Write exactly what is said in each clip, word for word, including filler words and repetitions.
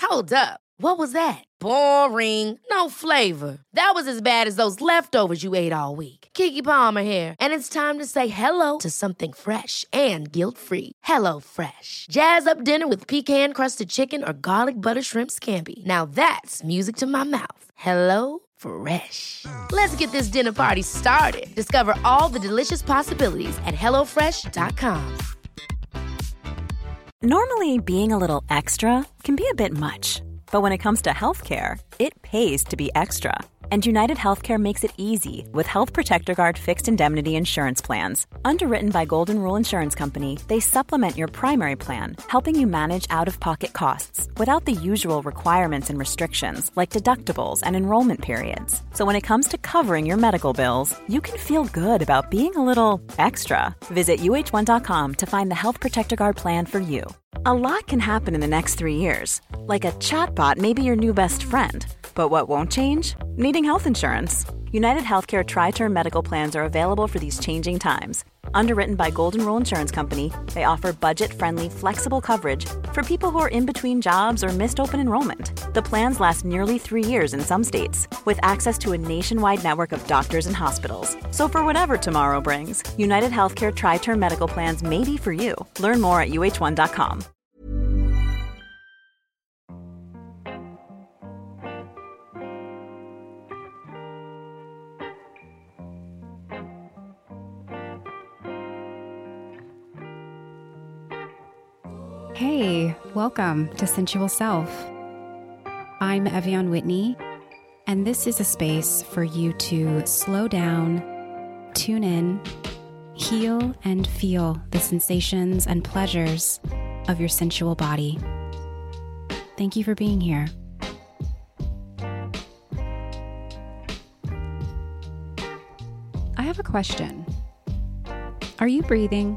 Hold up. What was that? Boring. No flavor. That was as bad as those leftovers you ate all week. Keke Palmer here, and it's time to say hello to something fresh and guilt-free. Hello Fresh. Jazz up dinner with pecan-crusted chicken or garlic butter shrimp scampi. Now that's music to my mouth. Hello Fresh. Let's get this dinner party started. Discover all the delicious possibilities at hello fresh dot com. Normally, being a little extra can be a bit much. But when it comes to healthcare, it pays to be extra. And United Healthcare makes it easy with Health Protector Guard fixed indemnity insurance plans. Underwritten by Golden Rule Insurance Company, they supplement your primary plan, helping you manage out-of-pocket costs without the usual requirements and restrictions like deductibles and enrollment periods. So when it comes to covering your medical bills, you can feel good about being a little extra. Visit U H one dot com to find the Health Protector Guard plan for you. A lot can happen in the next three years. Like a chatbot may be your new best friend. But what won't change? Needing health insurance. United Healthcare Tri-Term Medical Plans are available for these changing times. Underwritten by Golden Rule Insurance Company, they offer budget-friendly, flexible coverage for people who are in between jobs or missed open enrollment. The plans last nearly three years in some states, with access to a nationwide network of doctors and hospitals. So for whatever tomorrow brings, United Healthcare Tri-Term Medical Plans may be for you. Learn more at U H one dot com. Hey, welcome to Sensual Self. I'm Evian Whitney, and this is a space for you to slow down, tune in, heal, and feel the sensations and pleasures of your sensual body. Thank you for being here. I have a question. Are you breathing?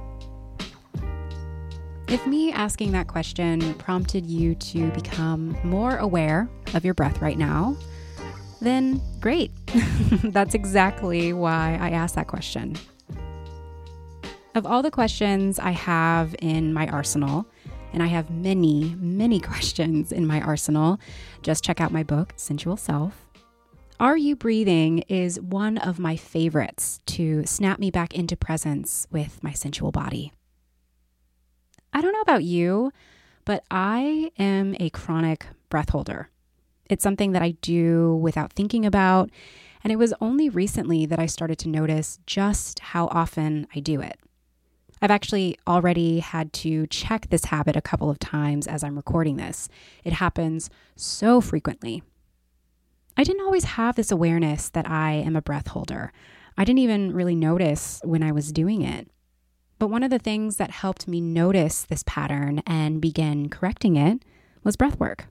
If me asking that question prompted you to become more aware of your breath right now, then great. That's exactly why I asked that question. Of all the questions I have in my arsenal, and I have many, many questions in my arsenal, just check out my book, Sensual Self. Are You Breathing is one of my favorites to snap me back into presence with my sensual body. I don't know about you, but I am a chronic breath holder. It's something that I do without thinking about, and it was only recently that I started to notice just how often I do it. I've actually already had to check this habit a couple of times as I'm recording this. It happens so frequently. I didn't always have this awareness that I am a breath holder. I didn't even really notice when I was doing it. But one of the things that helped me notice this pattern and begin correcting it was breath work.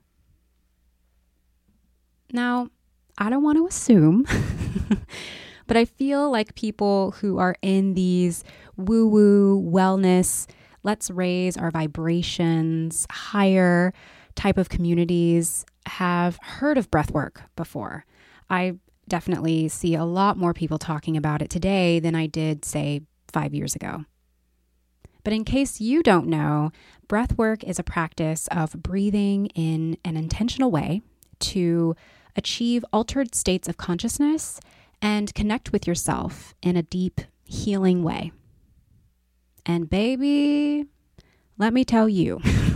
Now, I don't want to assume, but I feel like people who are in these woo-woo wellness, let's raise our vibrations higher type of communities have heard of breath work before. I definitely see a lot more people talking about it today than I did, say, five years ago. But in case you don't know, breath work is a practice of breathing in an intentional way to achieve altered states of consciousness and connect with yourself in a deep, healing way. And baby, let me tell you,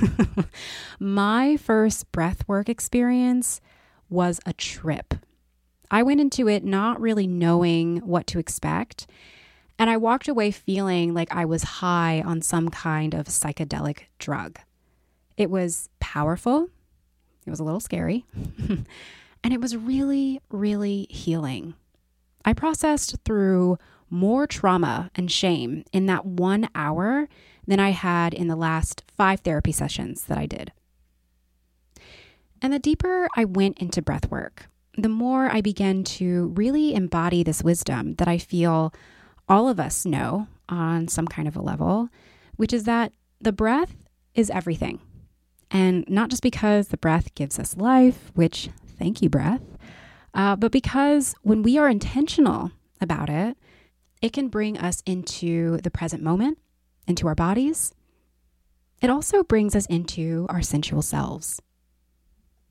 my first breath work experience was a trip. I went into it not really knowing what to expect, and I walked away feeling like I was high on some kind of psychedelic drug. It was powerful. It was a little scary. And it was really, really healing. I processed through more trauma and shame in that one hour than I had in the last five therapy sessions that I did. And the deeper I went into breath work, the more I began to really embody this wisdom that I feel all of us know on some kind of a level, which is that the breath is everything. And not just because the breath gives us life, which, thank you, breath, uh, but because when we are intentional about it, it can bring us into the present moment, into our bodies. It also brings us into our sensual selves.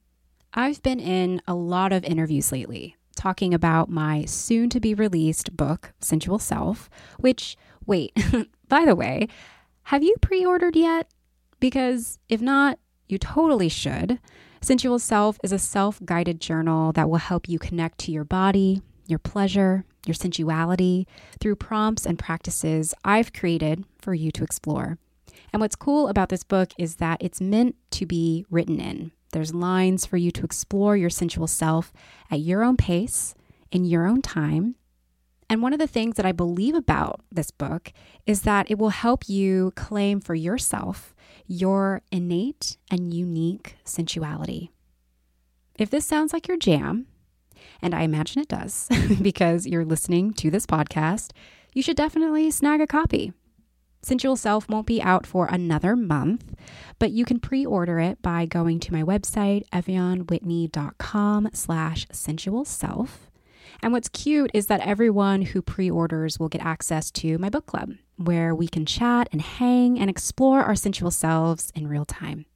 I've been in a lot of interviews lately talking about my soon-to-be-released book, Sensual Self, which, wait, by the way, have you pre-ordered yet? Because if not, you totally should. Sensual Self is a self-guided journal that will help you connect to your body, your pleasure, your sensuality through prompts and practices I've created for you to explore. And what's cool about this book is that it's meant to be written in. There's lines for you to explore your sensual self at your own pace, in your own time. And one of the things that I believe about this book is that it will help you claim for yourself your innate and unique sensuality. If this sounds like your jam, and I imagine it does because you're listening to this podcast, you should definitely snag a copy. Sensual Self won't be out for another month, but you can pre-order it by going to my website, evionwhitney.com slash sensual self. And what's cute is that everyone who pre-orders will get access to my book club, where we can chat and hang and explore our sensual selves in real time.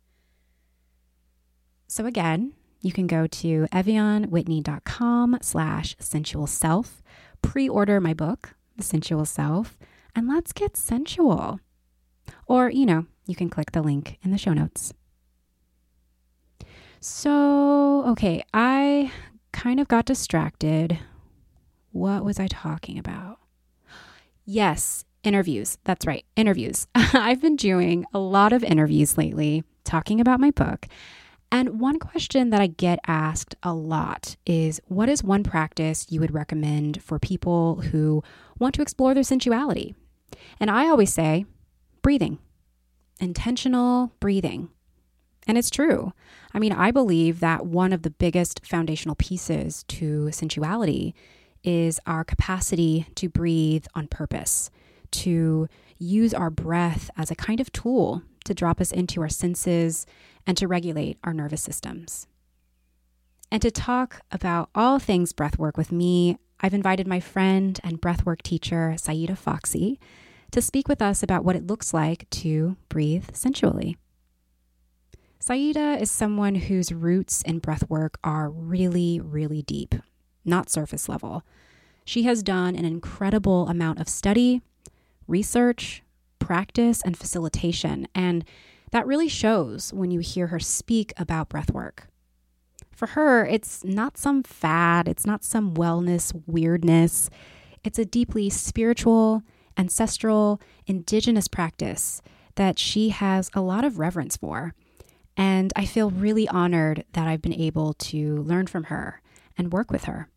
So again, you can go to evionwhitney.com slash sensual self, pre-order my book, The Sensual Self, and let's get sensual. Or, you know, you can click the link in the show notes. So, okay, I kind of got distracted. What was I talking about? Yes, interviews. That's right, interviews. I've been doing a lot of interviews lately talking about my book. And one question that I get asked a lot is, what is one practice you would recommend for people who want to explore their sensuality? And I always say, breathing, intentional breathing. And it's true. I mean, I believe that one of the biggest foundational pieces to sensuality is our capacity to breathe on purpose, to use our breath as a kind of tool to drop us into our senses and to regulate our nervous systems. And to talk about all things breathwork with me, I've invited my friend and breathwork teacher, Saida Foxy, to speak with us about what it looks like to breathe sensually. Saida is someone whose roots in breathwork are really, really deep, not surface level. She has done an incredible amount of study, research, practice, and facilitation, and that really shows when you hear her speak about breathwork. For her, it's not some fad, it's not some wellness weirdness. It's a deeply spiritual, ancestral, indigenous practice that she has a lot of reverence for. And I feel really honored that I've been able to learn from her and work with her.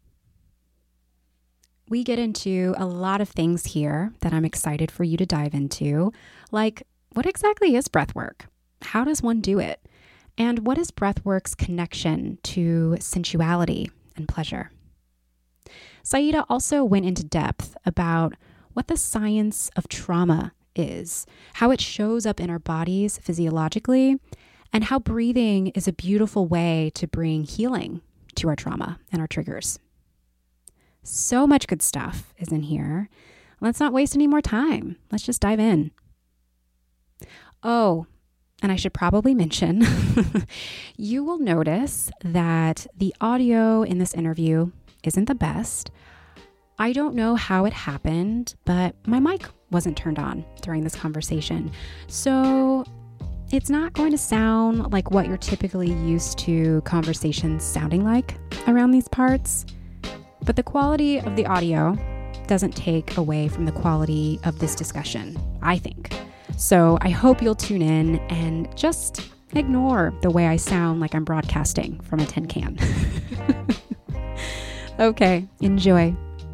We get into a lot of things here that I'm excited for you to dive into, like what exactly is breathwork? How does one do it? And what is breathwork's connection to sensuality and pleasure? Saida also went into depth about what the science of trauma is, how it shows up in our bodies physiologically, and how breathing is a beautiful way to bring healing to our trauma and our triggers. So much good stuff is in here. Let's not waste any more time. Let's just dive in. Oh, and I should probably mention, you will notice that the audio in this interview isn't the best. I don't know how it happened, but my mic wasn't turned on during this conversation. So it's not going to sound like what you're typically used to conversations sounding like around these parts. But the quality of the audio doesn't take away from the quality of this discussion, I think. So I hope you'll tune in and just ignore the way I sound like I'm broadcasting from a tin can. Okay, enjoy.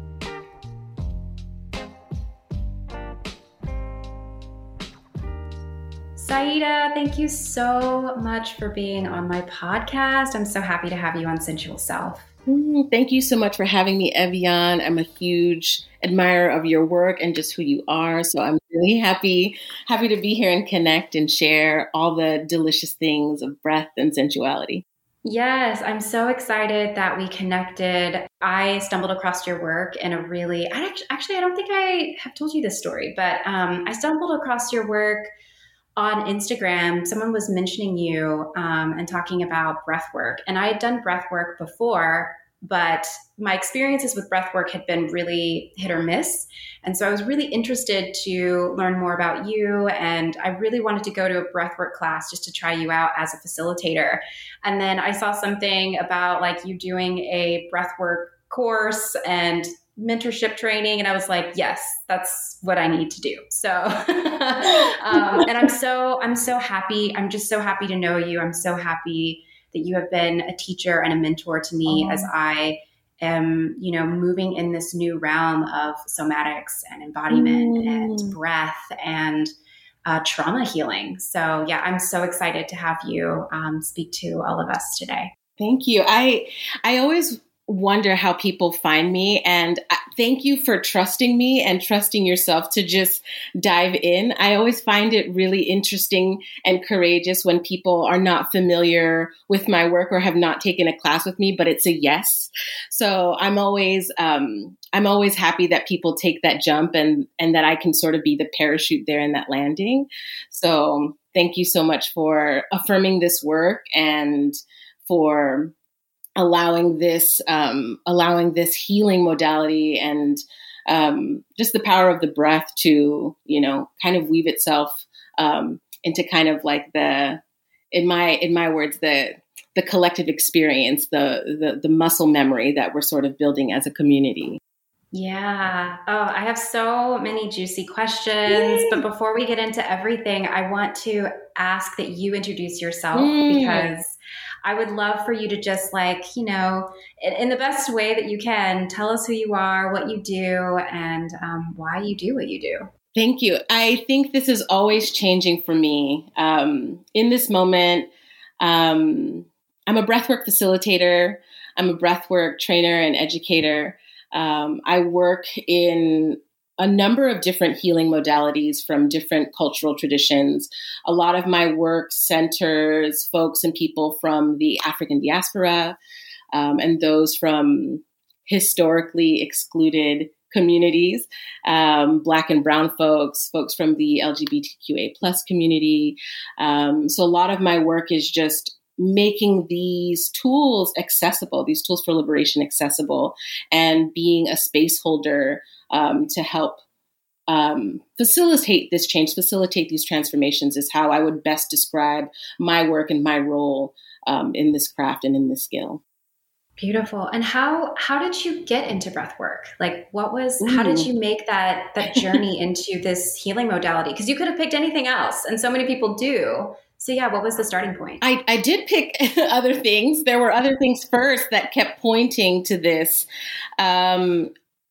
Saida, thank you so much for being on my podcast. I'm so happy to have you on Sensual Self. Mm, thank you so much for having me, Evian. I'm a huge admirer of your work and just who you are. So I'm really happy, happy to be here and connect and share all the delicious things of breath and sensuality. Yes, I'm so excited that we connected. I stumbled across your work in a really, I actually, actually, I don't think I have told you this story, but um, I stumbled across your work on Instagram, someone was mentioning you um, and talking about breath work. And I had done breath work before, but my experiences with breath work had been really hit or miss. And so I was really interested to learn more about you. And I really wanted to go to a breathwork class just to try you out as a facilitator. And then I saw something about like you doing a breathwork course and mentorship training. And I was like, yes, that's what I need to do. So, um, and I'm so, I'm so happy. I'm just so happy to know you. I'm so happy that you have been a teacher and a mentor to me oh. as I am, you know, moving in this new realm of somatics and embodiment mm. and breath and uh, trauma healing. So yeah, I'm so excited to have you um, speak to all of us today. Thank you. I, I always wonder how people find me, and thank you for trusting me and trusting yourself to just dive in. I always find it really interesting and courageous when people are not familiar with my work or have not taken a class with me, but it's a yes. So I'm always, um, I'm always happy that people take that jump and, and that I can sort of be the parachute there in that landing. So thank you so much for affirming this work and for allowing this, um, allowing this healing modality and um, just the power of the breath to, you know, kind of weave itself um, into kind of like the, in my in my words, the the collective experience, the the the muscle memory that we're sort of building as a community. Yeah. Oh, I have so many juicy questions. Yay. But before we get into everything, I want to ask that you introduce yourself mm. because I would love for you to just like, you know, in, in the best way that you can, tell us who you are, what you do, and um, why you do what you do. Thank you. I think this is always changing for me. Um, in this moment, um, I'm a breathwork facilitator. I'm a breathwork trainer and educator. Um, I work in a number of different healing modalities from different cultural traditions. A lot of my work centers folks and people from the African diaspora um, and those from historically excluded communities, um, Black and Brown folks, folks from the L G B T Q A plus community. Um, so a lot of my work is just making these tools accessible, these tools for liberation accessible, and being a space holder um, to help um, facilitate this change, facilitate these transformations is how I would best describe my work and my role um, in this craft and in this skill. Beautiful. And how how did you get into breath work? Like what was, Ooh. how did you make that that journey into this healing modality? Because you could have picked anything else, and so many people do. So yeah, what was the starting point? I, I did pick other things. There were other things first that kept pointing to this. Um,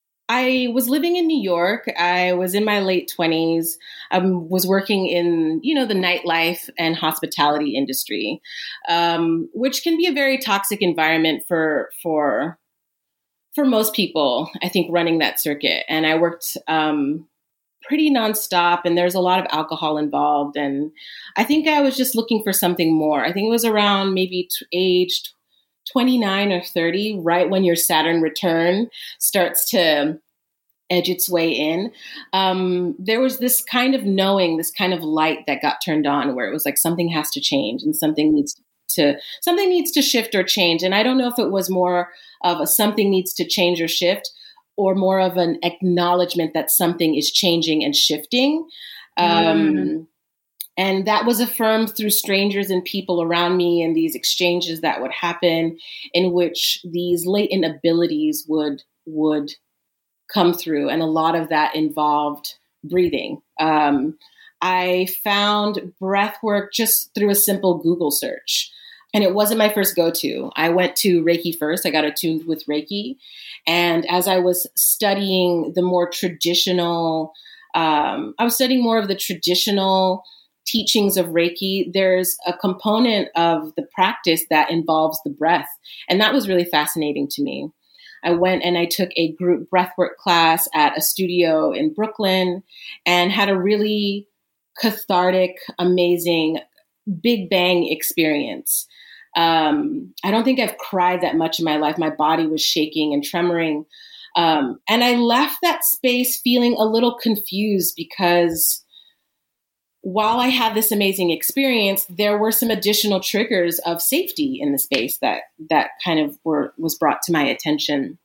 I was living in New York. I was in my late twenties. I um, was working in, you know, the nightlife and hospitality industry, um, which can be a very toxic environment for for for most people, I think, running that circuit. And I worked um, pretty nonstop, and there's a lot of alcohol involved. And I think I was just looking for something more. I think it was around maybe t- age twenty-nine or thirty, right when your Saturn return starts to edge its way in. Um, there was this kind of knowing, this kind of light that got turned on where it was like something has to change and something needs to, something needs to shift or change. And I don't know if it was more of a something needs to change or shift, or more of an acknowledgement that something is changing and shifting. Um, mm. And that was affirmed through strangers and people around me and these exchanges that would happen in which these latent abilities would, would come through. And a lot of that involved breathing. Um, I found breath work just through a simple Google search. And it wasn't my first go-to. I went to Reiki first. I got attuned with Reiki. And as I was studying the more traditional, um, I was studying more of the traditional teachings of Reiki, there's a component of the practice that involves the breath. And that was really fascinating to me. I went and I took a group breathwork class at a studio in Brooklyn and had a really cathartic, amazing, big bang experience. Um, I don't think I've cried that much in my life. My body was shaking and tremoring. Um, and I left that space feeling a little confused because while I had this amazing experience, there were some additional triggers of safety in the space that that kind of were was brought to my attention.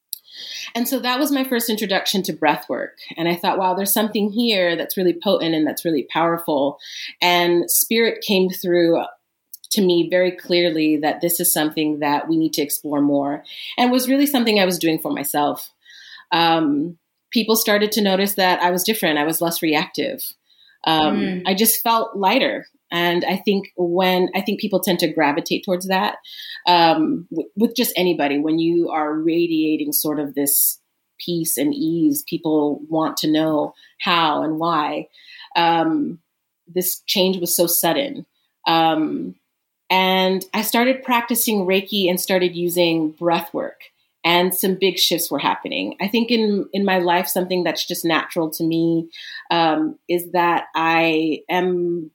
And so that was my first introduction to breath work. And I thought, wow, there's something here that's really potent and that's really powerful. And spirit came through to me very clearly that this is something that we need to explore more, and was really something I was doing for myself. Um, people started to notice that I was different. I was less reactive. Um, mm. I just felt lighter. And I think when, I think people tend to gravitate towards that, um, w- with just anybody, when you are radiating sort of this peace and ease, people want to know how and why. Um, this change was so sudden. Um, and I started practicing Reiki and started using breath work, and some big shifts were happening. I think in, in my life, something that's just natural to me, um, is that I am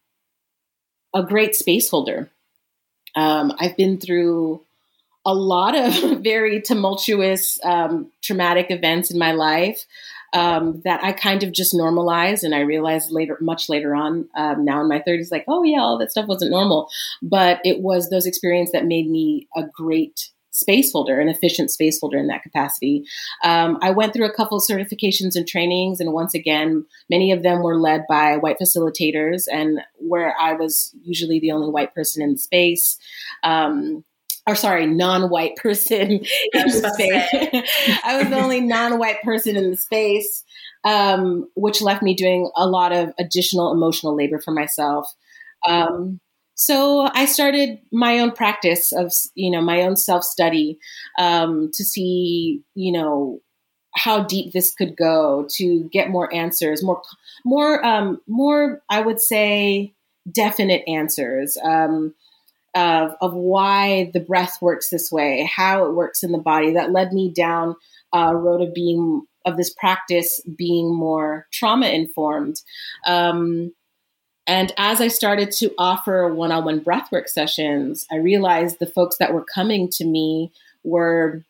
a great space holder. Um, I've been through a lot of very tumultuous, um, traumatic events in my life, um, that I kind of just normalized. And I realized later, much later on, um, now in my thirties, like, oh yeah, all that stuff wasn't normal. But it was those experiences that made me a great space holder, an efficient space holder in that capacity. Um, I went through a couple of certifications and trainings, and once again, many of them were led by white facilitators, and where I was usually the only white person in the space, um, or sorry, non-white person in the space. I was the only non-white person in the space, um, which left me doing a lot of additional emotional labor for myself. Um, So I started my own practice of, you know, my own self-study, um, to see, you know, how deep this could go, to get more answers, more, more, um, more, I would say, definite answers, um, of, of why the breath works this way, how it works in the body. That led me down a road of being, of this practice being more trauma informed. Um, And as I started to offer one-on-one breathwork sessions, I realized the folks that were coming to me were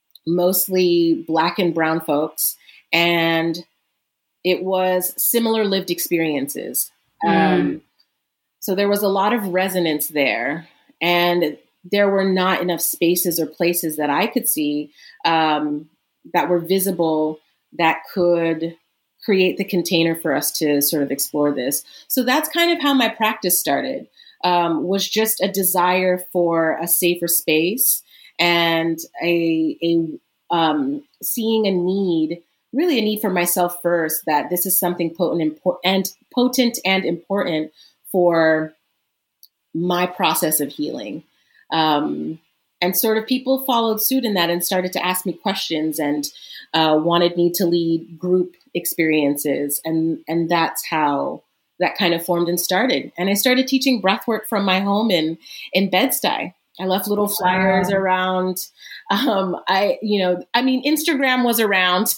mostly Black and brown folks, and it was similar lived experiences. Mm. Um, so there was a lot of resonance there, and there were not enough spaces or places that I could see, um, that were visible, that could create the container for us to sort of explore this. So that's kind of how my practice started, um, was just a desire for a safer space, and a, a um, seeing a need, really a need for myself first, that this is something potent, impor- and potent and important for my process of healing. Um, and sort of people followed suit in that and started to ask me questions, and uh, wanted me to lead group experiences. And, and that's how that kind of formed and started. And I started teaching breathwork from my home in, in Bed-Stuy. I left little flyers wow. around. Um, I, you know, I mean, Instagram was around,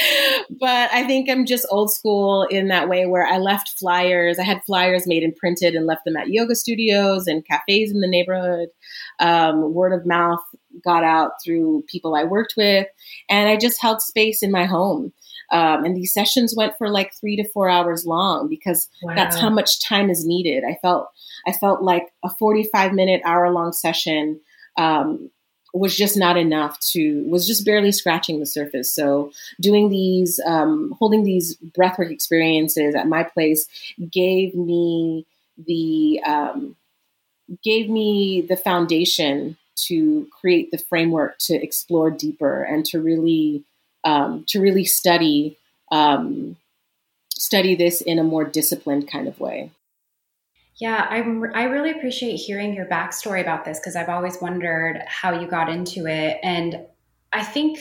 but I think I'm just old school in that way, where I left flyers. I had flyers made and printed and left them at yoga studios and cafes in the neighborhood. Um, word of mouth got out through people I worked with, and I just held space in my home. Um, and these sessions went for like three to four hours long, because wow. that's how much time is needed. I felt, I felt like a forty-five minute, hour long session, um, was just not enough to, was just barely scratching the surface. So doing these, um, holding these breathwork experiences at my place gave me the, um, gave me the foundation to create the framework to explore deeper and to really, um, to really study, um, study this in a more disciplined kind of way. Yeah, I I really appreciate hearing your backstory about this, because I've always wondered how you got into it. And I think,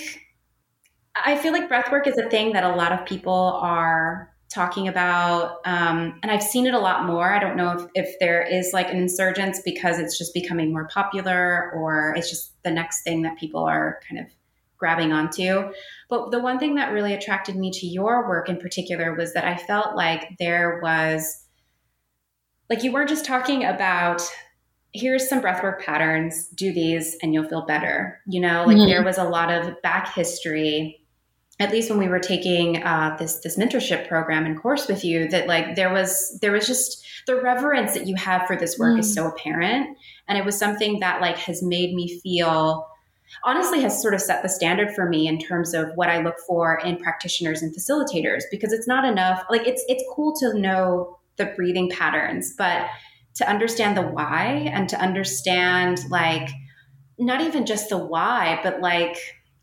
I feel like breathwork is a thing that a lot of people are talking about. Um, and I've seen it a lot more. I don't know if, if there is like an insurgence because it's just becoming more popular, or it's just the next thing that people are kind of grabbing onto. But the one thing that really attracted me to your work in particular was that I felt like there was, like, you weren't just talking about, here's some breathwork patterns, do these and you'll feel better. You know, like mm-hmm. there was a lot of back history at least when we were taking uh, this this mentorship program and course with you, that like there was there was just the reverence that you have for this work mm. is so apparent, and it was something that like has made me feel, honestly, has sort of set the standard for me in terms of what I look for in practitioners and facilitators, because it's not enough. Like it's it's cool to know the breathing patterns, but to understand the why and to understand like not even just the why, but like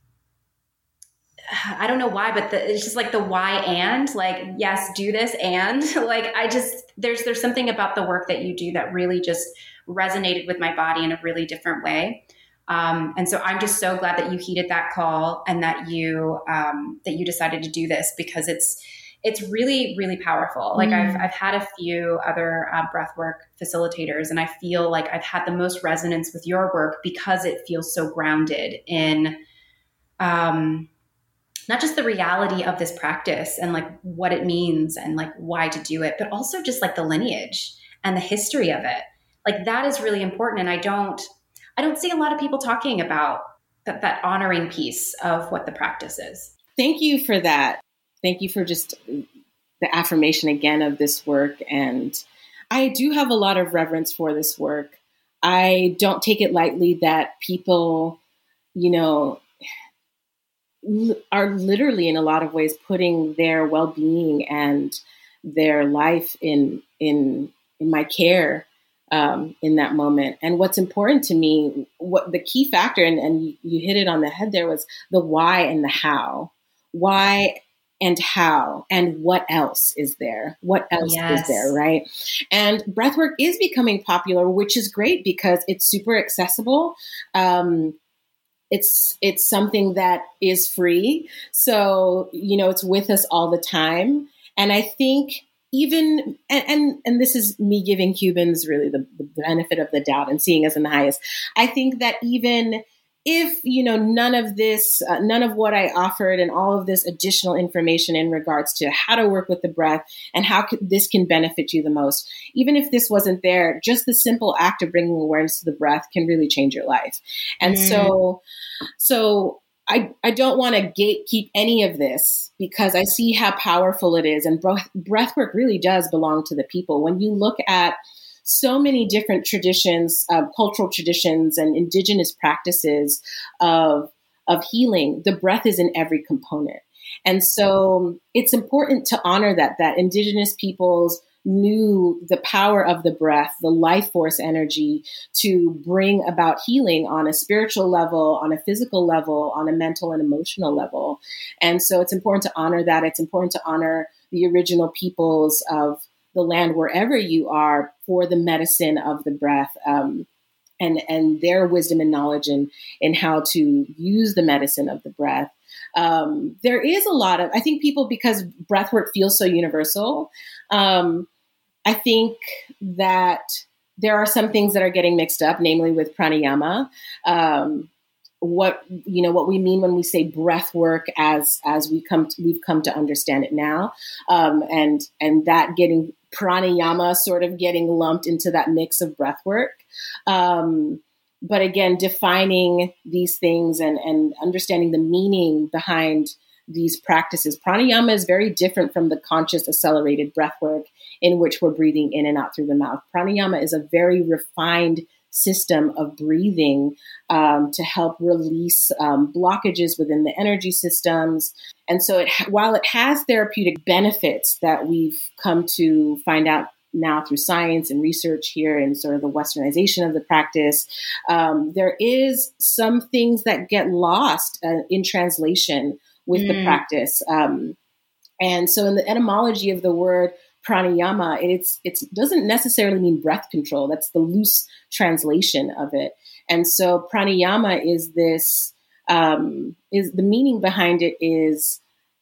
I don't know why, but the, it's just like the why and like, yes, do this. And like, I just, there's, there's something about the work that you do that really just resonated with my body in a really different way. Um, and so I'm just so glad that you heeded that call and that you, um, that you decided to do this, because it's, it's really, really powerful. Like mm. I've, I've had a few other uh, breathwork facilitators, and I feel like I've had the most resonance with your work because it feels so grounded in, um, not just the reality of this practice and like what it means and like why to do it, but also just like the lineage and the history of it. Like that is really important. And I don't, I don't see a lot of people talking about that, that honoring piece of what the practice is. Thank you for that. Thank you for just the affirmation again of this work. And I do have a lot of reverence for this work. I don't take it lightly that people, you know, are literally in a lot of ways putting their well-being and their life in in in my care um, in that moment. And what's important to me, what the key factor, and, and you, you hit it on the head there, was the why and the how. Why and how and what else is there? What else yes. is there, right? And breathwork is becoming popular, which is great because it's super accessible. Um, It's it's something that is free. So, you know, it's with us all the time. And I think even, and and, and this is me giving Cubans really the, the benefit of the doubt and seeing us in the highest. I think that even if, you know, none of this, uh, none of what I offered and all of this additional information in regards to how to work with the breath and how c- this can benefit you the most, even if this wasn't there, just the simple act of bringing awareness to the breath can really change your life. And mm. so, so I, I don't want to gatekeep any of this because I see how powerful it is. And breath, breath work really does belong to the people. When you look at so many different traditions, uh, cultural traditions and indigenous practices of, of healing, the breath is in every component. And so it's important to honor that, that indigenous peoples knew the power of the breath, the life force energy to bring about healing on a spiritual level, on a physical level, on a mental and emotional level. And so it's important to honor that. It's important to honor the original peoples of the land, wherever you are, for the medicine of the breath, um, and, and their wisdom and knowledge in, in how to use the medicine of the breath. Um, there is a lot of, I think people, because breath work feels so universal, um, I think that there are some things that are getting mixed up, namely with pranayama. Um, what, you know, what we mean when we say breath work as, as we come, to, we've come to understand it now. Um, and, and that getting pranayama sort of getting lumped into that mix of breath work. Um, but again, defining these things and, and understanding the meaning behind these practices. Pranayama is very different from the conscious accelerated breath work in which we're breathing in and out through the mouth. Pranayama is a very refined system of breathing um, to help release um, blockages within the energy systems. And so it, while it has therapeutic benefits that we've come to find out now through science and research here and sort of the westernization of the practice, um, there is some things that get lost uh, in translation with mm. the practice. Um, and so in the etymology of the word pranayama, it's it doesn't necessarily mean breath control. That's the loose translation of it. And so pranayama is this, um, is the meaning behind it is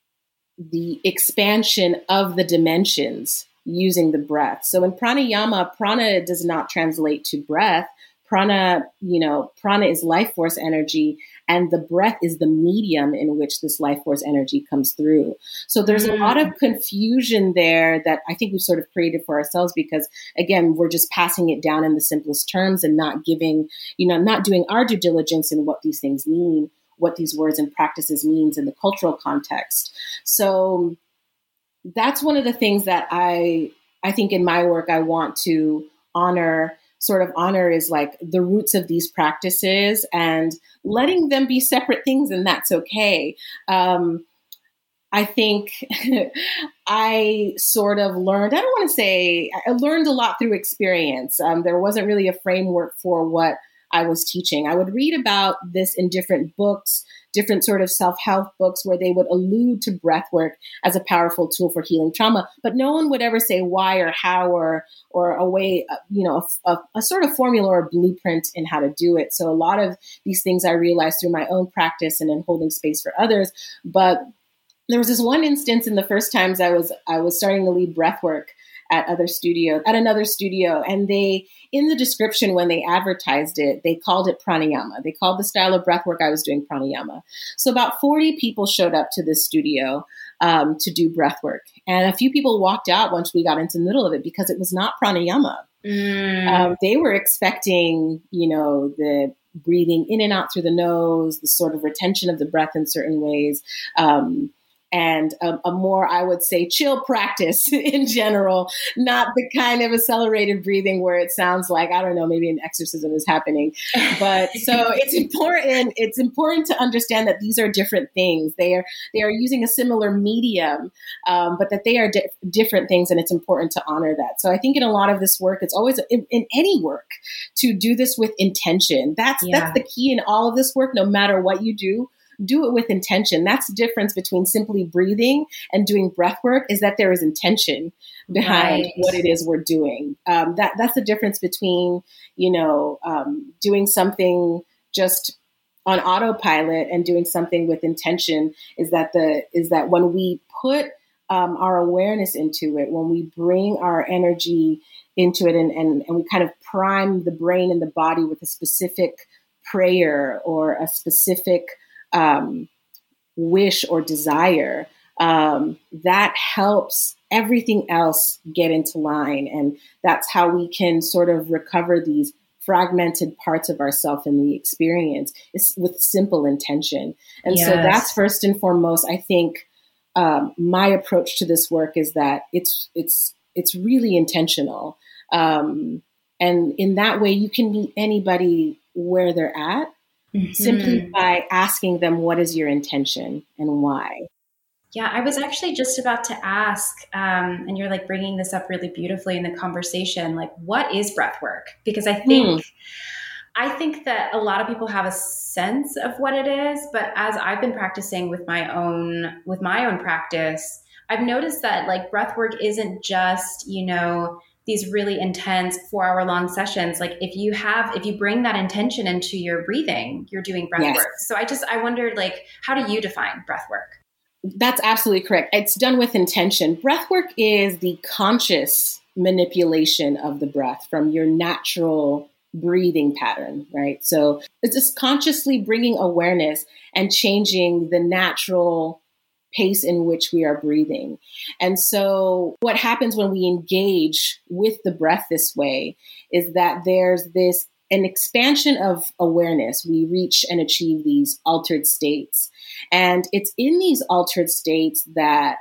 the expansion of the dimensions using the breath. So in pranayama, prana does not translate to breath. Prana, you know, prana is life force energy, and the breath is the medium in which this life force energy comes through. So there's mm. a lot of confusion there that I think we've sort of created for ourselves because, again, we're just passing it down in the simplest terms and not giving, you know, not doing our due diligence in what these things mean. what these words and practices means in the cultural context. So that's one of the things that I, I think in my work, I want to honor, sort of honor is like the roots of these practices and letting them be separate things. And that's okay. Um, I think I sort of learned, I don't want to say, I learned a lot through experience. Um, there wasn't really a framework for what I was teaching. I would read about this in different books, different sort of self-help books where they would allude to breathwork as a powerful tool for healing trauma, but no one would ever say why or how or or a way, you know, a, a, a sort of formula or blueprint in how to do it. So a lot of these things I realized through my own practice and in holding space for others. But there was this one instance in the first times I was I was starting to lead breathwork at other studio, at another studio, and they, in the description when they advertised it, they called it pranayama. They called the style of breathwork I was doing pranayama. So about forty people showed up to this studio um, to do breathwork, and a few people walked out once we got into the middle of it because it was not pranayama. Mm. Um, they were expecting, you know, the breathing in and out through the nose, the sort of retention of the breath in certain ways. Um, and a, a more, I would say, chill practice in general, not the kind of accelerated breathing where it sounds like, I don't know, maybe an exorcism is happening. But so it's important, it's important to understand that these are different things. They are, they are using a similar medium, um, but that they are di- different things. And it's important to honor that. So I think in a lot of this work, it's always in, in any work to do this with intention. That's, yeah. that's the key in all of this work, no matter what you do. Do it with intention. That's the difference between simply breathing and doing breath work, is that there is intention behind right. what it is we're doing. Um, that that's the difference between, you know, um, doing something just on autopilot and doing something with intention. Is that the is that when we put um, our awareness into it, when we bring our energy into it, and, and and we kind of prime the brain and the body with a specific prayer or a specific Um, wish or desire, um, that helps everything else get into line. And that's how we can sort of recover these fragmented parts of ourselves in the experience, is with simple intention. And yes. so that's first and foremost, I think, um, my approach to this work is that it's, it's, it's really intentional. Um, and in that way, you can meet anybody where they're at. Mm-hmm. Simply by asking them, what is your intention and why? Yeah, I was actually just about to ask, um, and you're like bringing this up really beautifully in the conversation, like, what is breath work? Because I think, mm. I think that a lot of people have a sense of what it is, but as I've been practicing with my own, with my own practice, I've noticed that like breath work isn't just, you know, these really intense four hour long sessions. Like if you have, if you bring that intention into your breathing, you're doing breath yes. work. So I just, I wondered, like, how do you define breath work? That's absolutely correct. It's done with intention. Breath work is the conscious manipulation of the breath from your natural breathing pattern, right? So it's just consciously bringing awareness and changing the natural pace in which we are breathing. And so what happens when we engage with the breath this way is that there's this an expansion of awareness. We reach and achieve these altered states. And it's in these altered states that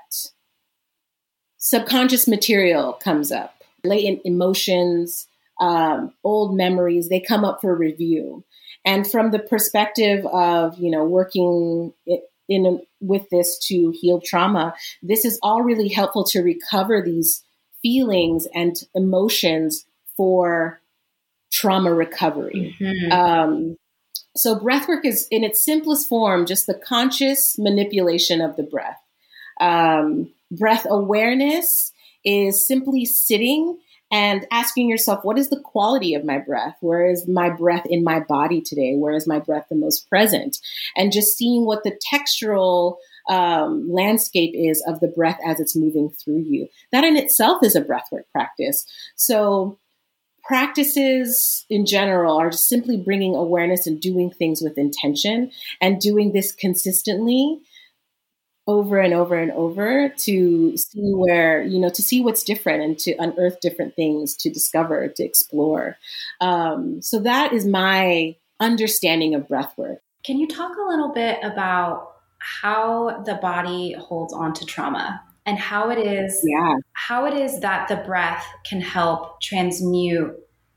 subconscious material comes up, latent emotions, um, old memories, they come up for review. And from the perspective of, you know, working it, in with this to heal trauma, this is all really helpful to recover these feelings and emotions for trauma recovery. Mm-hmm. Um, so breathwork is in its simplest form, just the conscious manipulation of the breath. Um, breath awareness is simply sitting and asking yourself, what is the quality of my breath? Where is my breath in my body today? Where is my breath the most present? And just seeing what the textural um, landscape is of the breath as it's moving through you. That in itself is a breathwork practice. So practices in general are just simply bringing awareness and doing things with intention, and doing this consistently over and over and over to see where, you know, to see what's different and to unearth different things, to discover, to explore. Um, so that is my understanding of breathwork. Can you talk a little bit about how the body holds on to trauma and how it is, yeah. how it is that the breath can help transmute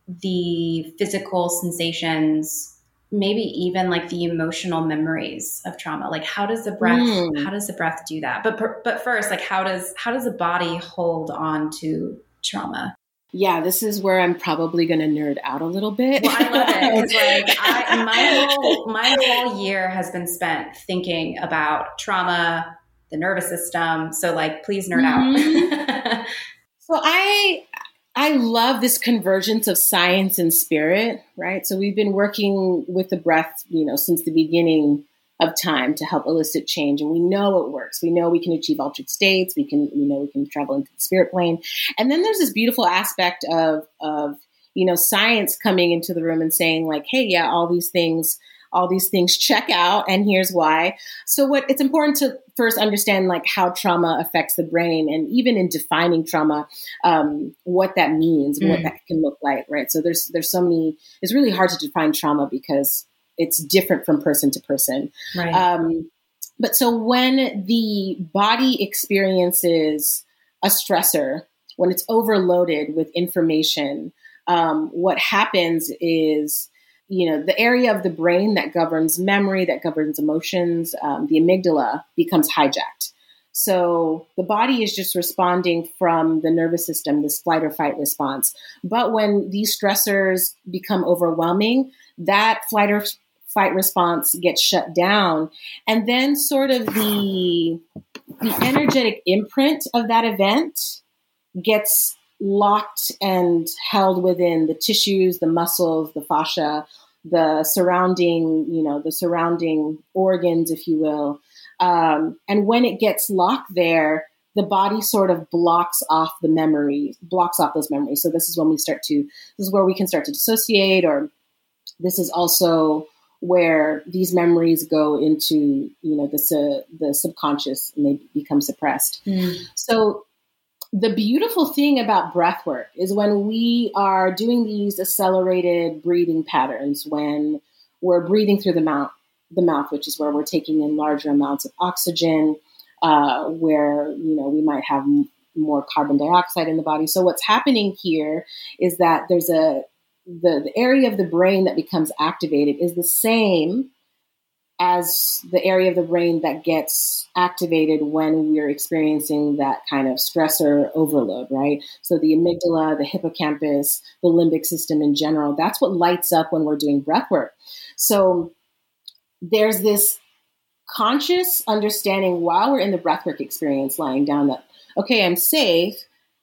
the physical sensations, maybe even like the emotional memories of trauma? Like how does the breath, mm. how does the breath do that? But, but first, like how does, how does the body hold on to trauma? Yeah, this is where I'm probably going to nerd out a little bit. Well, I love it because like I, my whole my whole year has been spent thinking about trauma, the nervous system. So like, please nerd mm-hmm. out. So I I love this convergence of science and spirit, right? So we've been working with the breath, you know, since the beginning of time to help elicit change. And we know it works. We know we can achieve altered states. We can, we know we can travel into the spirit plane. And then there's this beautiful aspect of, of, you know, science coming into the room and saying like, hey, yeah, all these things, all these things check out. And here's why. So what it's important to first understand like how trauma affects the brain, and even in defining trauma, um, what that means, mm. what that can look like. Right. So there's, there's so many, it's really hard to define trauma because it's different from person to person. Right. Um, but so when the body experiences a stressor, when it's overloaded with information, um, what happens is, you know, the area of the brain that governs memory, that governs emotions, um, the amygdala becomes hijacked. So the body is just responding from the nervous system, this flight or fight response. But when these stressors become overwhelming, that flight or fight response gets shut down. And then sort of the, the energetic imprint of that event gets locked and held within the tissues, the muscles, the fascia, the surrounding, you know, the surrounding organs, if you will. Um, and when it gets locked there, the body sort of blocks off the memories, blocks off those memories. So this is when we start to, this is where we can start to dissociate, or this is also where these memories go into, you know, the, uh, the subconscious, and they become suppressed. Mm. So the beautiful thing about breath work is when we are doing these accelerated breathing patterns, when we're breathing through the mouth, the mouth, which is where we're taking in larger amounts of oxygen, uh, where, you know, we might have m- more carbon dioxide in the body. So what's happening here is that there's a, the, the area of the brain that becomes activated is the same as the area of the brain that gets activated when we're experiencing that kind of stressor overload, right? So the amygdala, the hippocampus, the limbic system in general, that's what lights up when we're doing breath work. So there's this conscious understanding while we're in the breathwork experience, lying down, that, okay, I'm safe.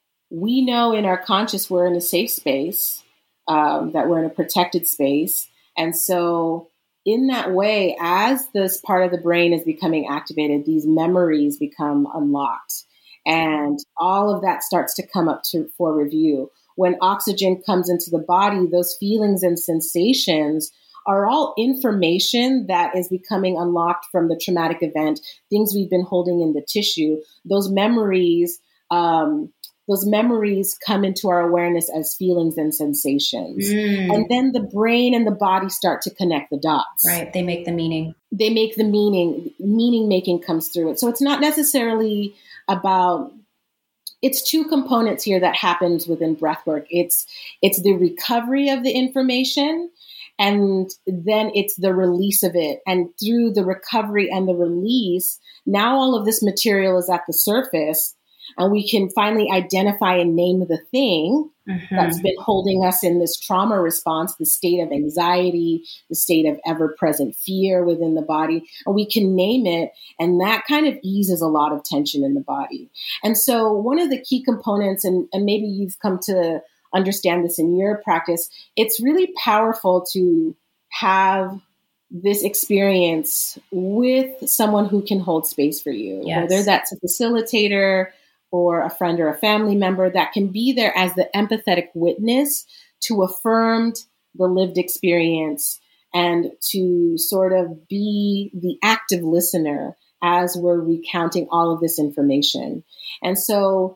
We know in our conscious we're in a safe space, um, that we're in a protected space. And so in that way, as this part of the brain is becoming activated, these memories become unlocked. And all of that starts to come up to for review. When oxygen comes into the body, those feelings and sensations are all information that is becoming unlocked from the traumatic event, things we've been holding in the tissue. Those memories, um, those memories come into our awareness as feelings and sensations. Mm. And then the brain and the body start to connect the dots. Right. They make the meaning. They make the meaning. Meaning making comes through it. So it's not necessarily about, it's two components here that happens within breathwork. It's, it's the recovery of the information, and then it's the release of it. And through the recovery and the release, now all of this material is at the surface, and we can finally identify and name the thing mm-hmm. that's been holding us in this trauma response, the state of anxiety, the state of ever-present fear within the body. And we can name it, and that kind of eases a lot of tension in the body. And so one of the key components, and, and maybe you've come to understand this in your practice, it's really powerful to have this experience with someone who can hold space for you, yes. whether that's a facilitator or a friend or a family member that can be there as the empathetic witness to affirm the lived experience and to sort of be the active listener as we're recounting all of this information. And so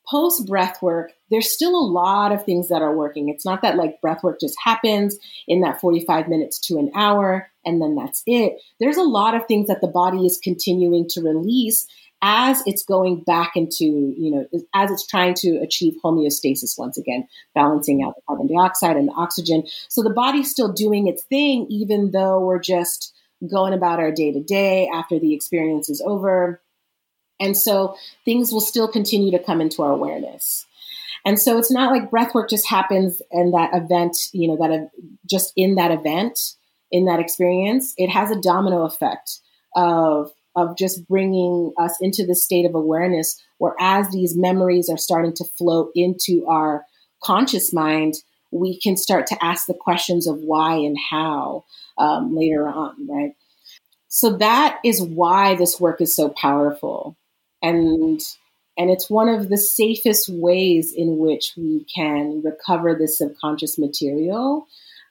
post breath work, there's still a lot of things that are working. It's not that like breath work just happens in that forty-five minutes to an hour and then that's it. There's a lot of things that the body is continuing to release as it's going back into, you know, as it's trying to achieve homeostasis once again, balancing out the carbon dioxide and the oxygen. So the body's still doing its thing, even though we're just going about our day to day after the experience is over. And so things will still continue to come into our awareness. And so it's not like breath work just happens in that event, you know, that uh, just in that event, in that experience. It has a domino effect of of just bringing us into this state of awareness where as these memories are starting to flow into our conscious mind, we can start to ask the questions of why and how um, later on, right? So that is why this work is so powerful. And and it's one of the safest ways in which we can recover this subconscious material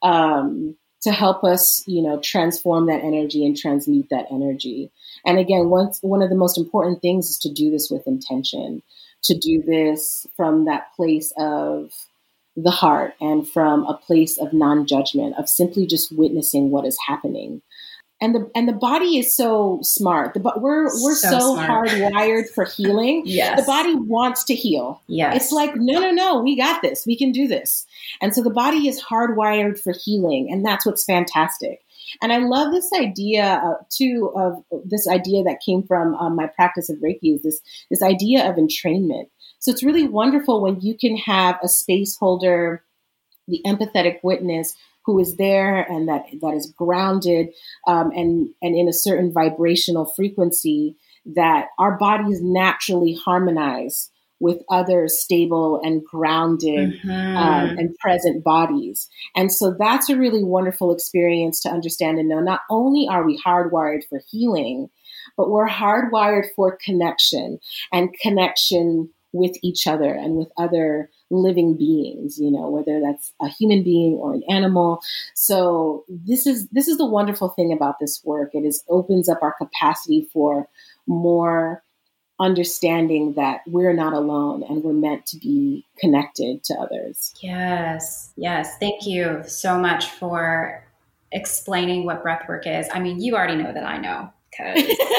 um, to help us, you know, transform that energy and transmute that energy. And again, once, one of the most important things is to do this with intention, to do this from that place of the heart and from a place of non-judgment, of simply just witnessing what is happening. And the and the body is so smart. The, we're we're so, so hardwired for healing. Yes. The body wants to heal. Yes. It's like, no, no, no, we got this. We can do this. And so the body is hardwired for healing. And that's what's fantastic. And I love this idea, uh, too, of this idea that came from um, my practice of Reiki, is this, this idea of entrainment. So it's really wonderful when you can have a space holder, the empathetic witness, who is there and that that is grounded um, and, and in a certain vibrational frequency that our bodies naturally harmonize with other stable and grounded mm-hmm. um, and present bodies. And so that's a really wonderful experience to understand and know. Not only are we hardwired for healing, but we're hardwired for connection and connection with each other and with other living beings, you know, whether that's a human being or an animal. So this is this is the wonderful thing about this work. It is opens up our capacity for more understanding that we're not alone and we're meant to be connected to others. Yes. Yes. Thank you so much for explaining what breathwork is. I mean, you already know that I know because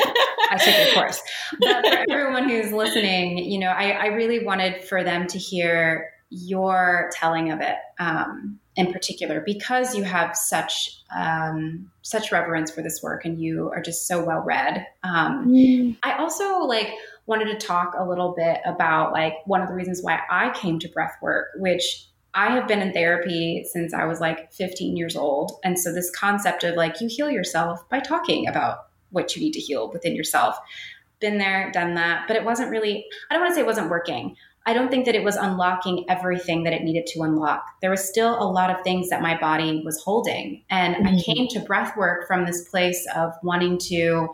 I took your course. But for everyone who's listening, you know, I, I really wanted for them to hear your telling of it um, in particular, because you have such um, such reverence for this work and you are just so well read. Um, mm. I also like wanted to talk a little bit about like one of the reasons why I came to breathwork, which I have been in therapy since I was like fifteen years old. And so this concept of like, you heal yourself by talking about what you need to heal within yourself. Been there, done that, but it wasn't really, I don't want to say it wasn't working. I don't think that it was unlocking everything that it needed to unlock. There was still a lot of things that my body was holding. And mm-hmm. I came to breath work from this place of wanting to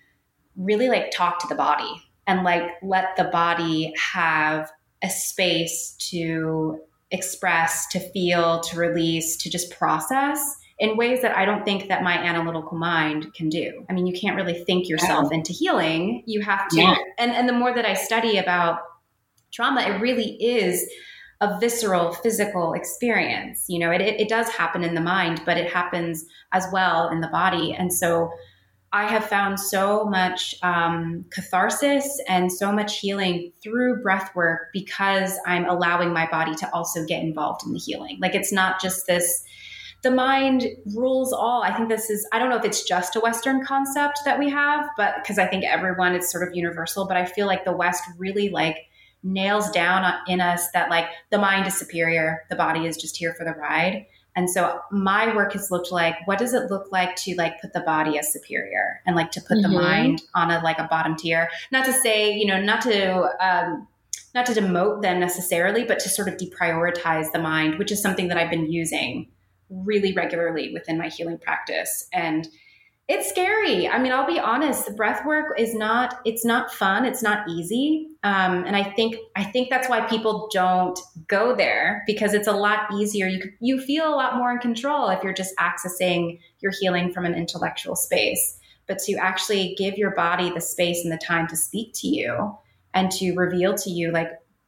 really like talk to the body and like let the body have a space to express, to feel, to release, to just process in ways that I don't think that my analytical mind can do. I mean, you can't really think yourself yeah. into healing. You have to. Yeah. And, and the more that I study about trauma, it really is a visceral, physical experience. You know, it, it, it does happen in the mind, but it happens as well in the body. And so I have found so much um, catharsis and so much healing through breath work because I'm allowing my body to also get involved in the healing. Like, it's not just this, the mind rules all. I think this is, I don't know if it's just a Western concept that we have, but because I think everyone is sort of universal, but I feel like the West really like nails down in us that like the mind is superior. The body is just here for the ride. And so my work has looked like, what does it look like to like put the body as superior and like to put mm-hmm. the mind on a, like a bottom tier, not to say, you know, not to, um, not to demote them necessarily, but to sort of deprioritize the mind, which is something that I've been using really regularly within my healing practice. And it's scary. I mean, I'll be honest, the breath work is not, it's not fun. It's not easy. Um, and I think, I think that's why people don't go there, because it's a lot easier. You you feel a lot more in control if you're just accessing your healing from an intellectual space, but to actually give your body the space and the time to speak to you and to reveal to you like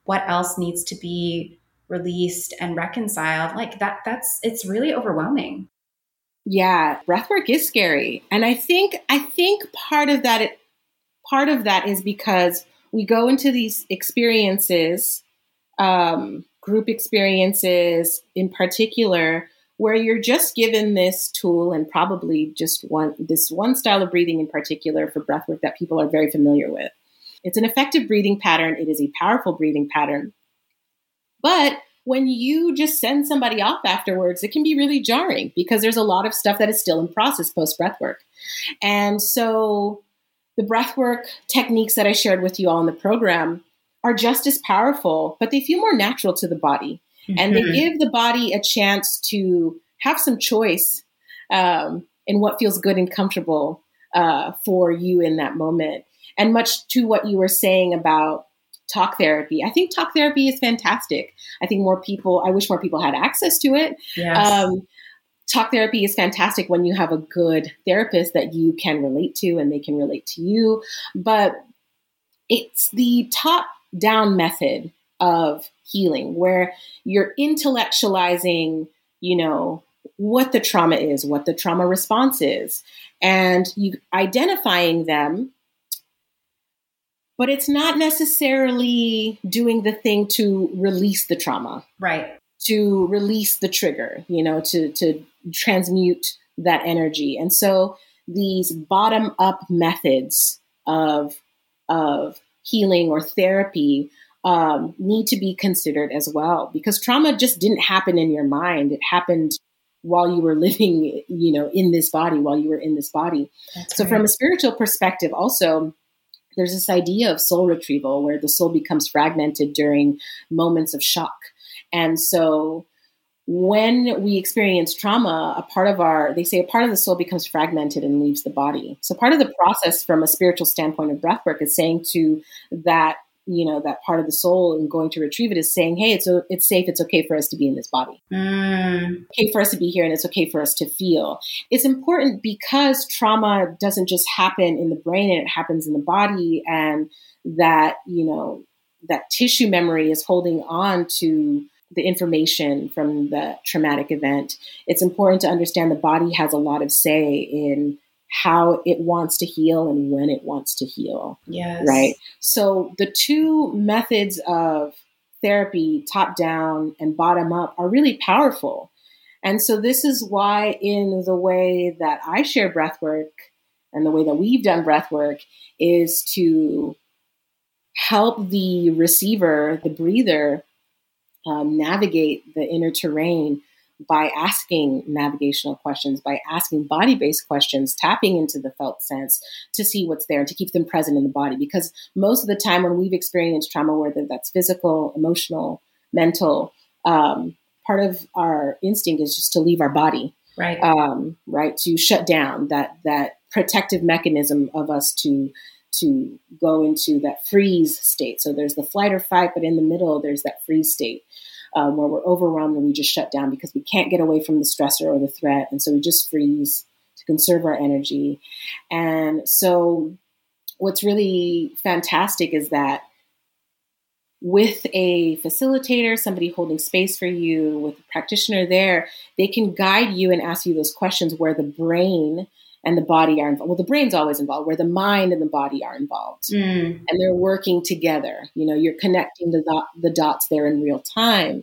what else needs to be released and reconciled. Like that, that's, it's really overwhelming. Yeah. Breathwork is scary. And I think, I think part of that, part of that is because we go into these experiences, um, group experiences in particular, where you're just given this tool and probably just one, this one style of breathing in particular for breathwork that people are very familiar with. It's an effective breathing pattern. It is a powerful breathing pattern. But when you just send somebody off afterwards, it can be really jarring because there's a lot of stuff that is still in process post breathwork. And so the breathwork techniques that I shared with you all in the program are just as powerful, but they feel more natural to the body. Mm-hmm. And they give the body a chance to have some choice um, in what feels good and comfortable uh, for you in that moment. And much to what you were saying about talk therapy, I think talk therapy is fantastic. I think more people, I wish more people had access to it. Yes. Um, talk therapy is fantastic when you have a good therapist that you can relate to and they can relate to you. But it's the top-down method of healing where you're intellectualizing, you know, what the trauma is, what the trauma response is, and you identifying them. But it's not necessarily doing the thing to release the trauma, right? To release the trigger, you know, to to transmute that energy. And so these bottom-up methods of of healing or therapy um, need to be considered as well, because trauma just didn't happen in your mind. It happened while you were living, you know, in this body, while you were in this body. That's so right. From a spiritual perspective, also, there's this idea of soul retrieval where the soul becomes fragmented during moments of shock. And so when we experience trauma, a part of our, they say a part of the soul becomes fragmented and leaves the body. So part of the process from a spiritual standpoint of breathwork is saying to that, you know, that part of the soul and going to retrieve it is saying, hey, it's it's safe. It's okay for us to be in this body. Mm. Okay for us to be here, and it's okay for us to feel. It's important because trauma doesn't just happen in the brain, and it happens in the body, and that, you know, that tissue memory is holding on to the information from the traumatic event. It's important to understand the body has a lot of say in how it wants to heal and when it wants to heal. Yes. Right. So the two methods of therapy, top down and bottom up, are really powerful. And so this is why in the way that I share breathwork and the way that we've done breathwork is to help the receiver, the breather, um, navigate the inner terrain by asking navigational questions, by asking body-based questions, tapping into the felt sense to see what's there and to keep them present in the body. Because most of the time when we've experienced trauma, whether that's physical, emotional, mental, um, part of our instinct is just to leave our body, right? Um, right, to shut down that that protective mechanism of us to to go into that freeze state. So there's the flight or fight, but in the middle there's that freeze state. Um, where we're overwhelmed and we just shut down because we can't get away from the stressor or the threat. And so we just freeze to conserve our energy. And so what's really fantastic is that with a facilitator, somebody holding space for you, with a practitioner there, they can guide you and ask you those questions where the brain and the body are involved. Well, the brain's always involved, where the mind and the body are involved. Mm. And they're working together. You know, you're connecting the, dot, the dots there in real time.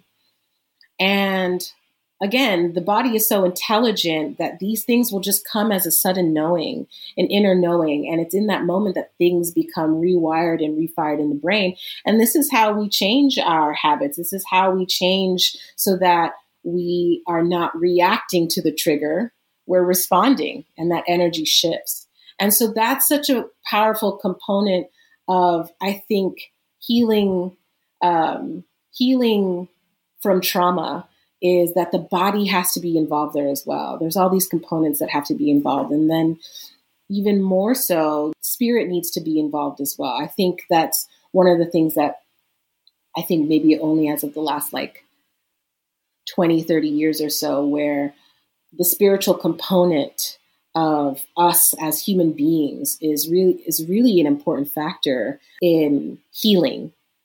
And again, the body is so intelligent that these things will just come as a sudden knowing, an inner knowing. And it's in that moment that things become rewired and refired in the brain. And this is how we change our habits. This is how we change so that we are not reacting to the trigger. We're responding, and that energy shifts. And so that's such a powerful component of, I think, healing, um, healing from trauma, is that the body has to be involved there as well. There's all these components that have to be involved. And then even more so, spirit needs to be involved as well. I think that's one of the things that I think maybe only as of the last like twenty, thirty years or so, where the spiritual component of us as human beings is really is really an important factor in healing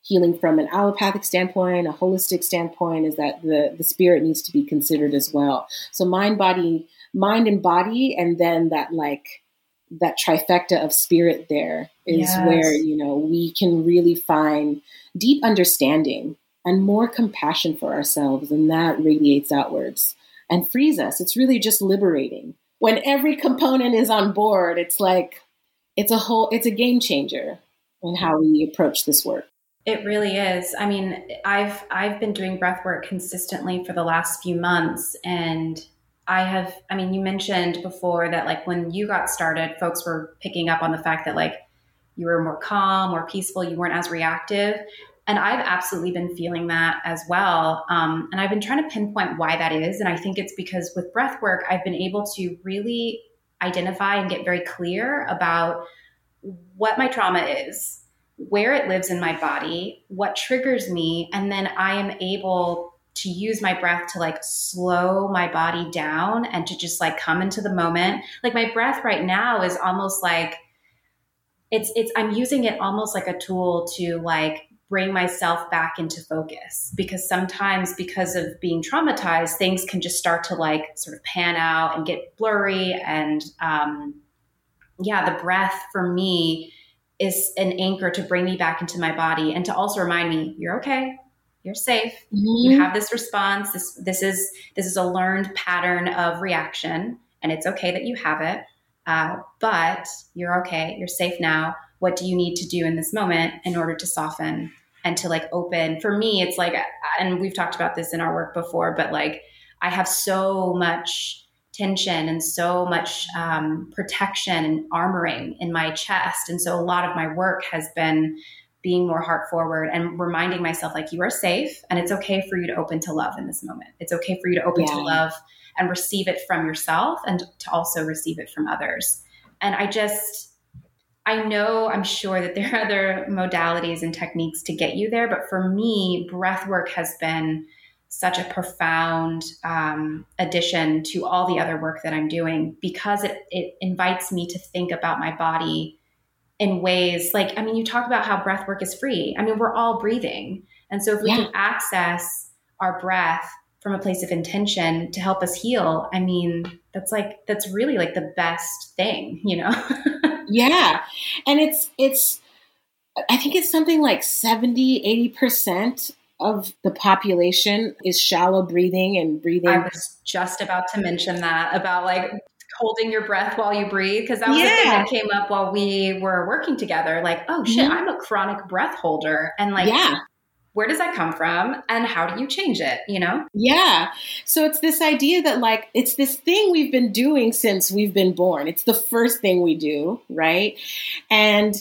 healing from an allopathic standpoint, a holistic standpoint, is that the, the spirit needs to be considered as well. So mind, body, mind and body, and then that like that trifecta of spirit there is Yes. where, you know, we can really find deep understanding and more compassion for ourselves. And that radiates outwards and frees us. It's really just liberating. When every component is on board, it's like, it's a whole, it's a game changer in how we approach this work. It really is. I mean, I've I've been doing breath work consistently for the last few months, and I have, I mean, you mentioned before that like when you got started, folks were picking up on the fact that like you were more calm, more peaceful, you weren't as reactive. And I've absolutely been feeling that as well. Um, and I've been trying to pinpoint why that is. And I think it's because with breath work, I've been able to really identify and get very clear about what my trauma is, where it lives in my body, what triggers me. And then I am able to use my breath to like slow my body down and to just like come into the moment. Like my breath right now is almost like it's, it's, I'm using it almost like a tool to like bring myself back into focus, because sometimes because of being traumatized, things can just start to like sort of pan out and get blurry. And um, yeah, the breath for me is an anchor to bring me back into my body and to also remind me, you're okay, you're safe. Mm-hmm. You have this response. This, this is, this is a learned pattern of reaction, and it's okay that you have it. Uh, but you're okay. You're safe now. What do you need to do in this moment in order to soften and to like open? For me, it's like, and we've talked about this in our work before, but like I have so much tension and so much um, protection and armoring in my chest. And so a lot of my work has been being more heart forward and reminding myself like, you are safe and it's okay for you to open to love in this moment. It's okay for you to open yeah. to love and receive it from yourself and to also receive it from others. And I just, I know, I'm sure that there are other modalities and techniques to get you there. But for me, breath work has been such a profound um, addition to all the other work that I'm doing, because it, it invites me to think about my body in ways like, I mean, you talk about how breath work is free. I mean, we're all breathing. And so if we yeah. can access our breath from a place of intention to help us heal, I mean, that's like, that's really like the best thing, you know? Yeah. And it's, it's, I think it's something like seventy, eighty percent of the population is shallow breathing and breathing. I was just about to mention that about like holding your breath while you breathe. Cause that was yeah. the thing that came up while we were working together. Like, oh shit, mm-hmm. I'm a chronic breath holder. And like, yeah. where does that come from? And how do you change it? You know? Yeah. So it's this idea that like, it's this thing we've been doing since we've been born. It's the first thing we do. Right. And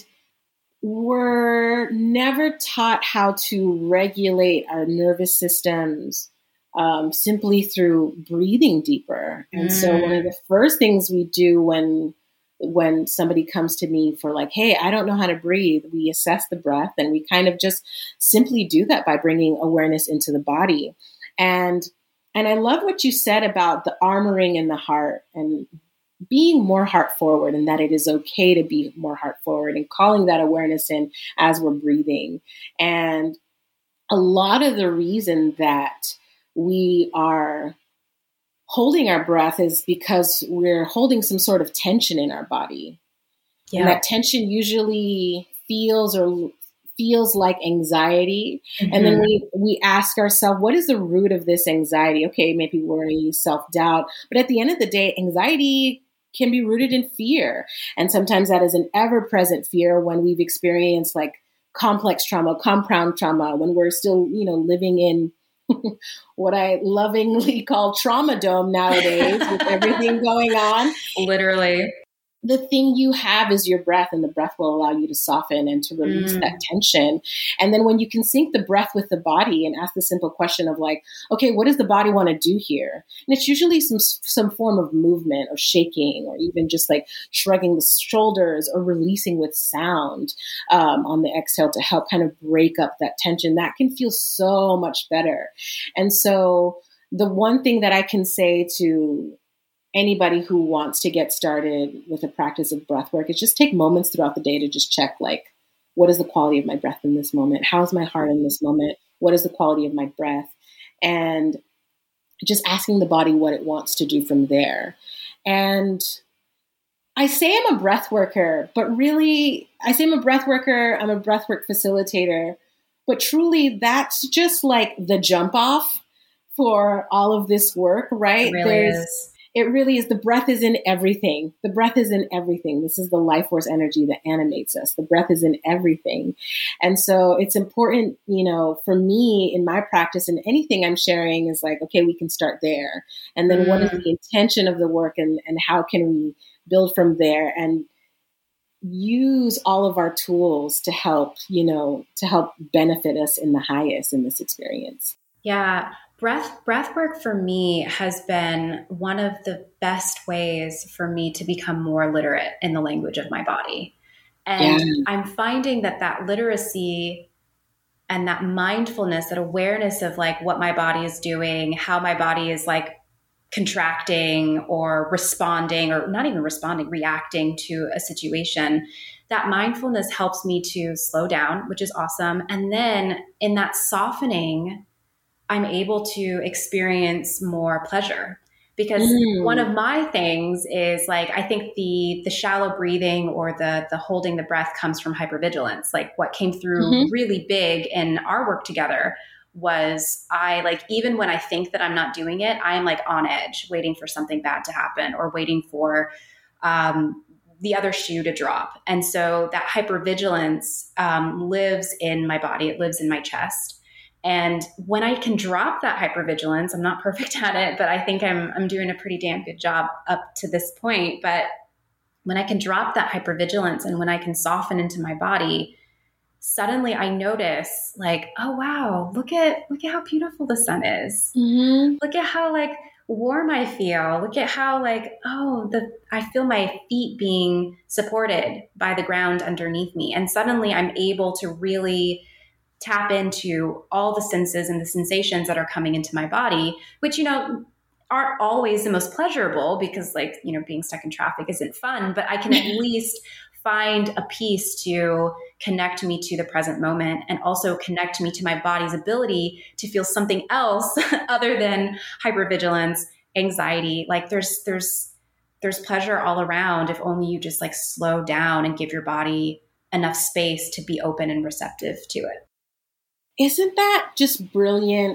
we're never taught how to regulate our nervous systems um, simply through breathing deeper. And mm. so one of the first things we do when when somebody comes to me for like, hey, I don't know how to breathe, we assess the breath, and we kind of just simply do that by bringing awareness into the body. And and I love what you said about the armoring in the heart and being more heart forward, and that it is okay to be more heart forward, and calling that awareness in as we're breathing. And a lot of the reason that we are holding our breath is because we're holding some sort of tension in our body. Yeah. And that tension usually feels or feels like anxiety. Mm-hmm. And then we, we ask ourselves, what is the root of this anxiety? Okay, maybe worry, self-doubt. But at the end of the day, anxiety can be rooted in fear. And sometimes that is an ever-present fear when we've experienced like complex trauma, compound trauma, when we're still, you know, living in what I lovingly call trauma dome nowadays with everything going on. Literally. The thing you have is your breath, and the breath will allow you to soften and to release mm. that tension. And then when you can sync the breath with the body and ask the simple question of like, okay, what does the body want to do here? And it's usually some some form of movement or shaking, or even just like shrugging the shoulders or releasing with sound um, on the exhale to help kind of break up that tension. That can feel so much better. And so the one thing that I can say to anybody who wants to get started with a practice of breath work is just take moments throughout the day to just check like, what is the quality of my breath in this moment? How's my heart in this moment? What is the quality of my breath? And just asking the body what it wants to do from there. And I say I'm a breath worker, but really, I say I'm a breath worker, I'm a breathwork facilitator, but truly that's just like the jump off for all of this work, right? It really There's, is. It really is. The breath is in everything. The breath is in everything. This is the life force energy that animates us. The breath is in everything. And so it's important, you know, for me in my practice and anything I'm sharing is like, okay, we can start there. And then mm. what is the intention of the work and, and how can we build from there and use all of our tools to help, you know, to help benefit us in the highest in this experience. Yeah. Breath breath work for me has been one of the best ways for me to become more literate in the language of my body. And yeah. I'm finding that that literacy and that mindfulness, that awareness of like what my body is doing, how my body is like contracting or responding, or not even responding, reacting to a situation, that mindfulness helps me to slow down, which is awesome. And then in that softening, I'm able to experience more pleasure, because mm. one of my things is like, I think the the shallow breathing or the the holding the breath comes from hypervigilance. Like what came through mm-hmm. really big in our work together was I like, even when I think that I'm not doing it, I am like on edge, waiting for something bad to happen or waiting for um, the other shoe to drop. And so that hypervigilance um, lives in my body. It lives in my chest. And when I can drop that hypervigilance, I'm not perfect at it, but I think I'm I'm doing a pretty damn good job up to this point. But when I can drop that hypervigilance and when I can soften into my body, suddenly I notice like, oh, wow, look at look at how beautiful the sun is. Mm-hmm. Look at how like warm I feel. Look at how like, oh, the I feel my feet being supported by the ground underneath me. And suddenly I'm able to really tap into all the senses and the sensations that are coming into my body, which, you know, aren't always the most pleasurable because like, you know, being stuck in traffic isn't fun, but I can at least find a piece to connect me to the present moment and also connect me to my body's ability to feel something else other than hypervigilance, anxiety. Like there's, there's, there's pleasure all around if only you just like slow down and give your body enough space to be open and receptive to it. Isn't that just brilliant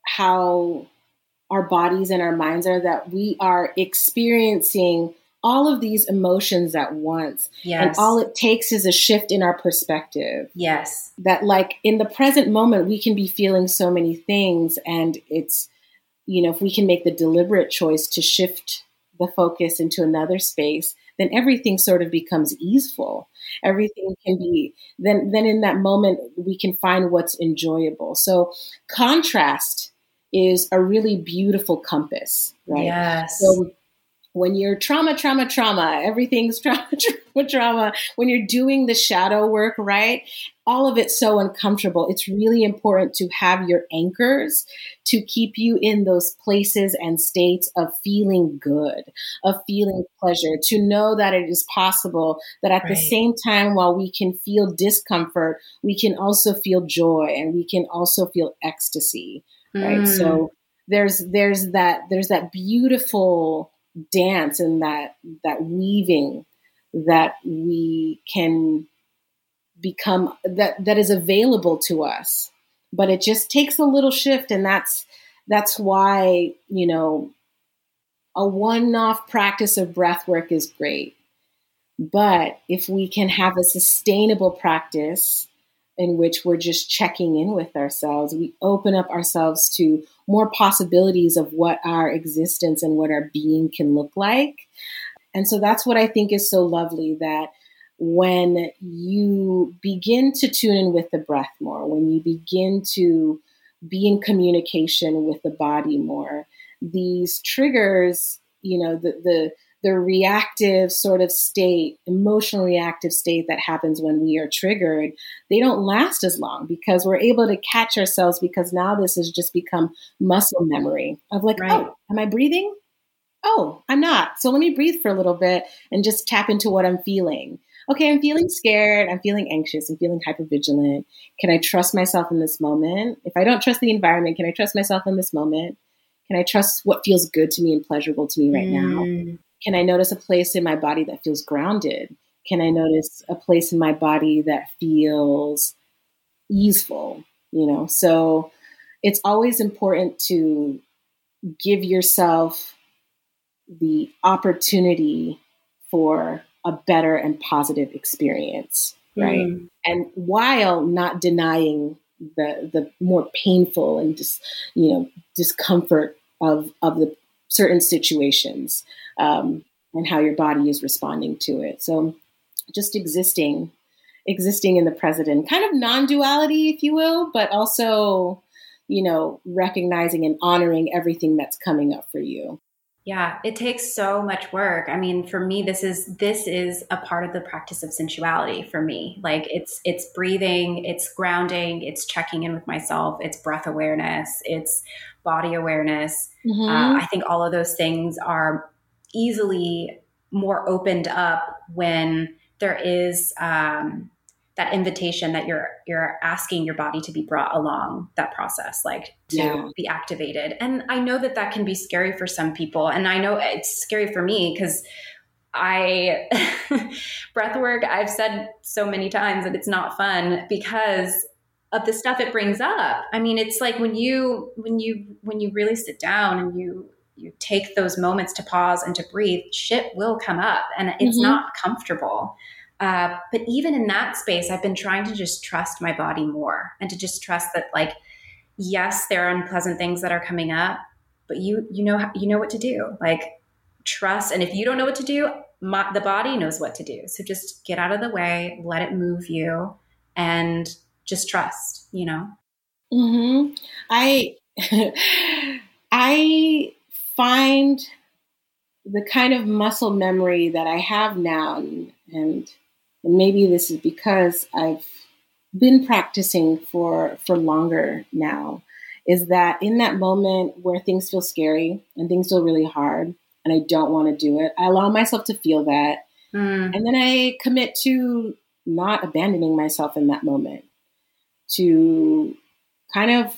how our bodies and our minds are, that we are experiencing all of these emotions at once. Yes. And all it takes is a shift in our perspective. Yes. That like in the present moment, we can be feeling so many things. And it's, you know, if we can make the deliberate choice to shift the focus into another space, then everything sort of becomes easeful. Everything can be, then, then in that moment, we can find what's enjoyable. So contrast is a really beautiful compass, right? Yes. So when you're trauma, trauma, trauma, everything's trauma, trauma, trauma, when you're doing the shadow work, right? All of it's so uncomfortable. It's really important to have your anchors to keep you in those places and states of feeling good, of feeling pleasure, to know that it is possible, that at right. the same time, while we can feel discomfort, we can also feel joy and we can also feel ecstasy, right? Mm. So there's, there's that, there's that beautiful dance and that, that weaving that we can become, that, that is available to us, but it just takes a little shift. And that's, that's why, you know, a one-off practice of breath work is great. But if we can have a sustainable practice in which we're just checking in with ourselves, we open up ourselves to more possibilities of what our existence and what our being can look like. And so that's what I think is so lovely, that when you begin to tune in with the breath more, when you begin to be in communication with the body more, these triggers, you know, the, the, the reactive sort of state, emotional reactive state that happens when we are triggered, they don't last as long because we're able to catch ourselves, because now this has just become muscle memory of like, right. oh, am I breathing? Oh, I'm not. So let me breathe for a little bit and just tap into what I'm feeling. okay, I'm feeling scared. I'm feeling anxious. I'm feeling hypervigilant. Can I trust myself in this moment? If I don't trust the environment, can I trust myself in this moment? Can I trust what feels good to me and pleasurable to me right mm. now? Can I notice a place in my body that feels grounded? Can I notice a place in my body that feels easeful? You know, so it's always important to give yourself the opportunity for a better and positive experience, right? Mm. And while not denying the the more painful and just, you know, discomfort of of the certain situations, um, and how your body is responding to it. So just existing, existing in the present, kind of non-duality, if you will, but also, you know, recognizing and honoring everything that's coming up for you. Yeah, it takes so much work. I mean, for me, this is this is a part of the practice of sensuality for me. Like it's it's breathing, it's grounding, it's checking in with myself, it's breath awareness, it's body awareness. Mm-hmm. Uh, I think all of those things are easily more opened up when there is um, that invitation that you're you're asking your body to be brought along that process, like to yeah. be activated. And I know that that can be scary for some people, and I know it's scary for me because I breath work. I've said so many times that it's not fun because of the stuff it brings up. I mean, it's like when you when you when you really sit down and you you take those moments to pause and to breathe, shit will come up, and it's mm-hmm. not comfortable. Uh, but even in that space, I've been trying to just trust my body more and to just trust that, like, yes, there are unpleasant things that are coming up, but you, you know, you know what to do, like trust. And if you don't know what to do, my, the body knows what to do. So just get out of the way, let it move you, and just trust, you know? Mm-hmm. I, I find the kind of muscle memory that I have now, and, and And maybe this is because I've been practicing for, for longer now, is that in that moment where things feel scary and things feel really hard and I don't want to do it, I allow myself to feel that. Mm. And then I commit to not abandoning myself in that moment, to kind of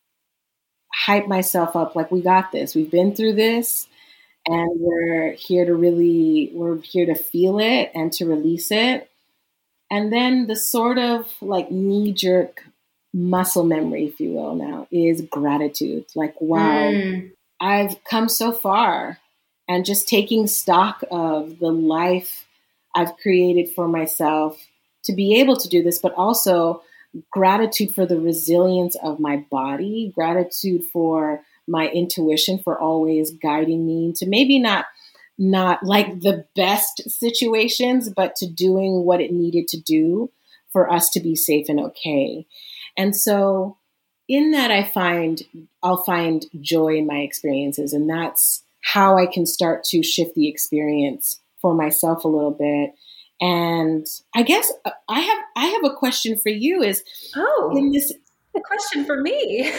hype myself up like, we got this, we've been through this, and we're here to really, we're here to feel it and to release it. And then the sort of like knee-jerk muscle memory, if you will, now is gratitude. Like, wow, mm. I've come so far, and just taking stock of the life I've created for myself to be able to do this, but also gratitude for the resilience of my body, gratitude for my intuition for always guiding me to maybe not not like the best situations, but to doing what it needed to do for us to be safe and okay. And so in that, I find, I'll find joy in my experiences. And that's how I can start to shift the experience for myself a little bit. And I guess I have, I have a question for you is, oh, in this, a question for me.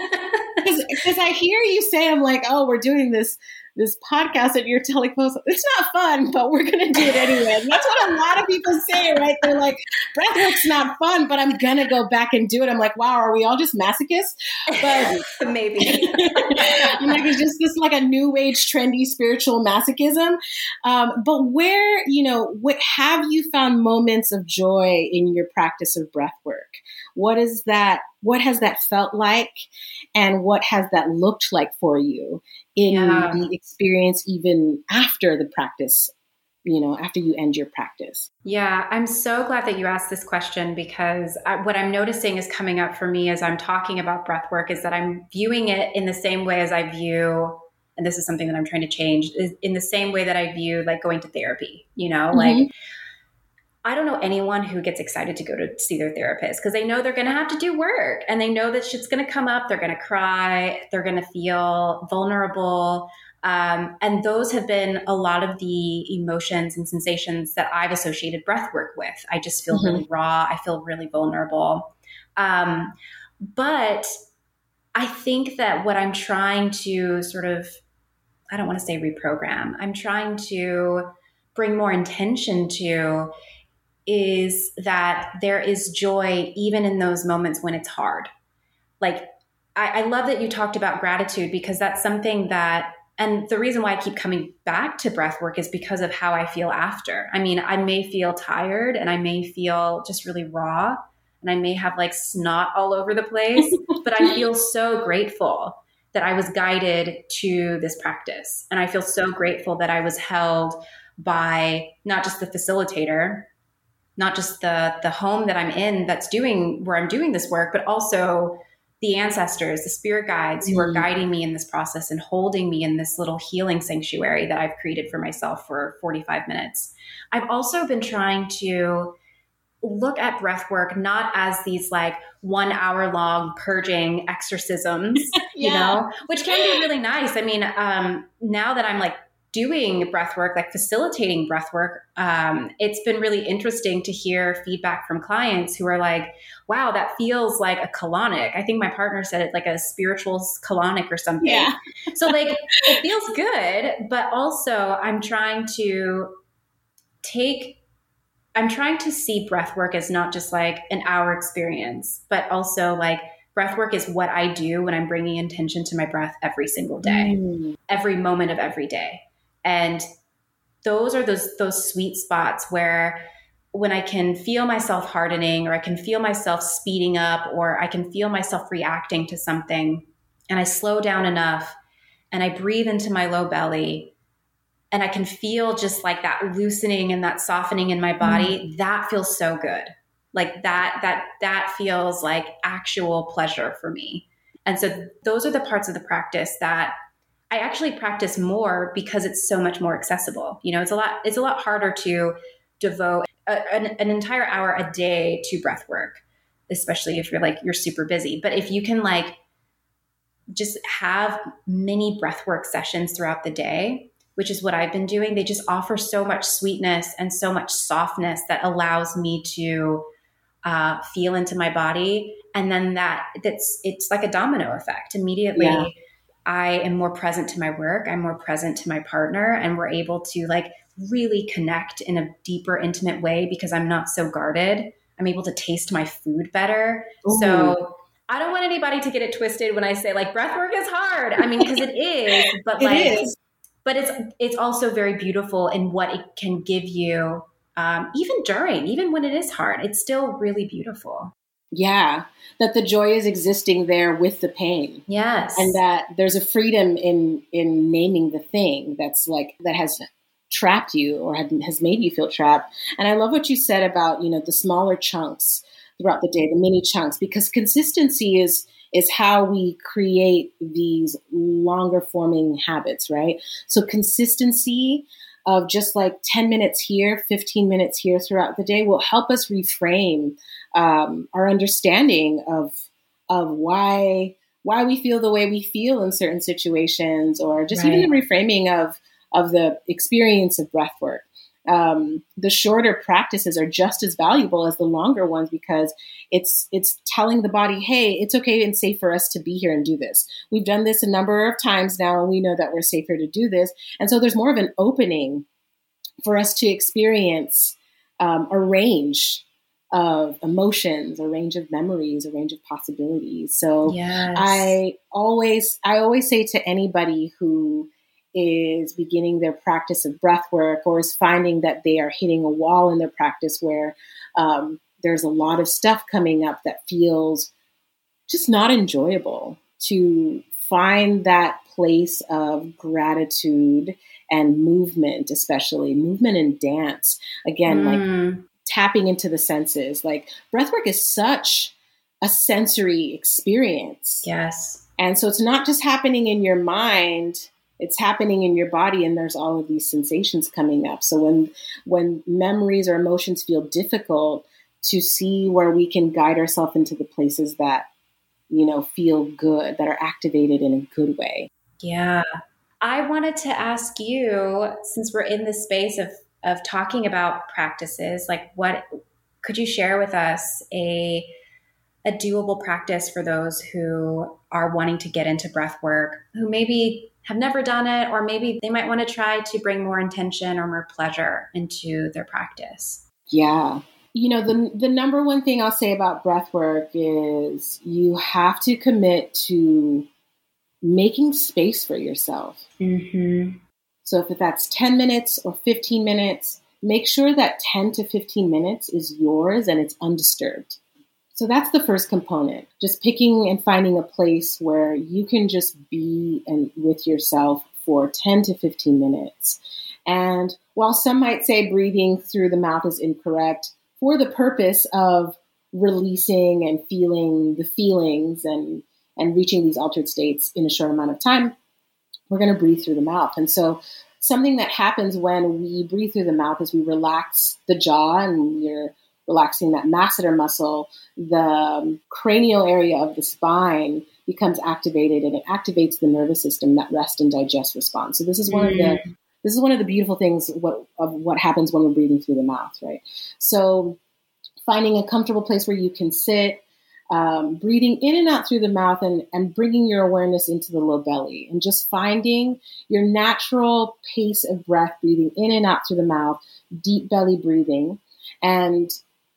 Because I hear you say, I'm like, oh, we're doing this this podcast that you're telling folks, it's not fun, but we're going to do it anyway. And that's what a lot of people say, right? They're like, breathwork's not fun, but I'm going to go back and do it. I'm like, wow, are we all just masochists? But maybe. I'm like, it's just this like a new age, trendy spiritual masochism. Um, but where, you know, what have you found moments of joy in your practice of breathwork? What is that? What has that felt like? And what has that looked like for you in yeah. the experience, even after the practice, you know, after you end your practice? Yeah, I'm so glad that you asked this question, because I, what I'm noticing is coming up for me as I'm talking about breath work is that I'm viewing it in the same way as I view, and this is something that I'm trying to change, is in the same way that I view like going to therapy, you know, mm-hmm. like I don't know anyone who gets excited to go to see their therapist because they know they're going to have to do work, and they know that shit's going to come up. They're going to cry. They're going to feel vulnerable. Um, and those have been a lot of the emotions and sensations that I've associated breath work with. I just feel mm-hmm. really raw. I feel really vulnerable. Um, but I think that what I'm trying to sort of, I don't want to say reprogram, I'm trying to bring more intention to is that there is joy even in those moments when it's hard. Like, I, I love that you talked about gratitude, because that's something that, and the reason why I keep coming back to breath work is because of how I feel after. I mean, I may feel tired and I may feel just really raw and I may have like snot all over the place, but I feel so grateful that I was guided to this practice. And I feel so grateful that I was held by not just the facilitator, not just the the home that I'm in that's doing where I'm doing this work, but also the ancestors, the spirit guides who are guiding me in this process and holding me in this little healing sanctuary that I've created for myself for forty-five minutes. I've also been trying to look at breath work not as these like one hour long purging exorcisms, yeah. you know, which can be really nice. I mean, um, now that I'm like doing breath work, like facilitating breath work, um, it's been really interesting to hear feedback from clients who are like, wow, that feels like a colonic. I think my partner said it like a spiritual colonic or something. Yeah. So like, it feels good, but also I'm trying to take, I'm trying to see breath work as not just like an hour experience, but also like breath work is what I do when I'm bringing intention to my breath every single day, mm. every moment of every day. And those are those those sweet spots where when I can feel myself hardening, or I can feel myself speeding up, or I can feel myself reacting to something, and I slow down enough and I breathe into my low belly, and I can feel just like that loosening and that softening in my body, mm. that feels so good. Like that, that, that feels like actual pleasure for me. And so those are the parts of the practice that I actually practice more because it's so much more accessible. You know, it's a lot, it's a lot harder to devote a, an, an entire hour a day to breath work, especially if you're like, you're super busy. But if you can like just have mini breath work sessions throughout the day, which is what I've been doing, they just offer so much sweetness and so much softness that allows me to uh, feel into my body. And then that that's, it's like a domino effect. Immediately, yeah. I am more present to my work. I'm more present to my partner, and we're able to like really connect in a deeper, intimate way because I'm not so guarded. I'm able to taste my food better. Ooh. So I don't want anybody to get it twisted when I say like breath work is hard. I mean, because it is, but like, it is. But it's, it's also very beautiful in what it can give you. Um, even during, even when it is hard, it's still really beautiful. Yeah, that the joy is existing there with the pain. Yes. And that there's a freedom in in naming the thing that's like, that has trapped you or had, has made you feel trapped. And I love what you said about, you know, the smaller chunks throughout the day, the mini chunks, because consistency is is how we create these longer forming habits, right? So consistency of just like ten minutes here, fifteen minutes here throughout the day will help us reframe um, our understanding of of why why we feel the way we feel in certain situations, or just right. even the reframing of of the experience of breath work. Um, the shorter practices are just as valuable as the longer ones because it's it's telling the body, hey, it's okay and safe for us to be here and do this. We've done this a number of times now, and we know that we're safer to do this. And so there's more of an opening for us to experience um, a range of emotions, a range of memories, a range of possibilities. So yes. I always I always say to anybody who is beginning their practice of breath work or is finding that they are hitting a wall in their practice where um, there's a lot of stuff coming up that feels just not enjoyable, to find that place of gratitude and movement, especially movement and dance. Again, mm. like tapping into the senses. Like breath work is such a sensory experience. Yes. And so it's not just happening in your mind, it's happening in your body, and there's all of these sensations coming up. So when when memories or emotions feel difficult, to see where we can guide ourselves into the places that, you know, feel good, that are activated in a good way. Yeah. I wanted to ask you, since we're in the space of of talking about practices, like what could you share with us a a doable practice for those who are wanting to get into breath work, who maybe have never done it, or maybe they might want to try to bring more intention or more pleasure into their practice? Yeah. You know, the the number one thing I'll say about breath work is you have to commit to making space for yourself. Mm-hmm. So if that's ten minutes or fifteen minutes, make sure that ten to fifteen minutes is yours and it's undisturbed. So that's the first component, just picking and finding a place where you can just be and with yourself for ten to fifteen minutes. And while some might say breathing through the mouth is incorrect, for the purpose of releasing and feeling the feelings and, and reaching these altered states in a short amount of time, we're going to breathe through the mouth. And so something that happens when we breathe through the mouth is we relax the jaw and we're relaxing that masseter muscle. The um, cranial area of the spine becomes activated and it activates the nervous system, that rest and digest response. So this is one mm. of the This is one of the beautiful things what, of what happens when we're breathing through the mouth, right? So finding a comfortable place where you can sit, um, breathing in and out through the mouth and, and bringing your awareness into the low belly and just finding your natural pace of breath, breathing in and out through the mouth, deep belly breathing, and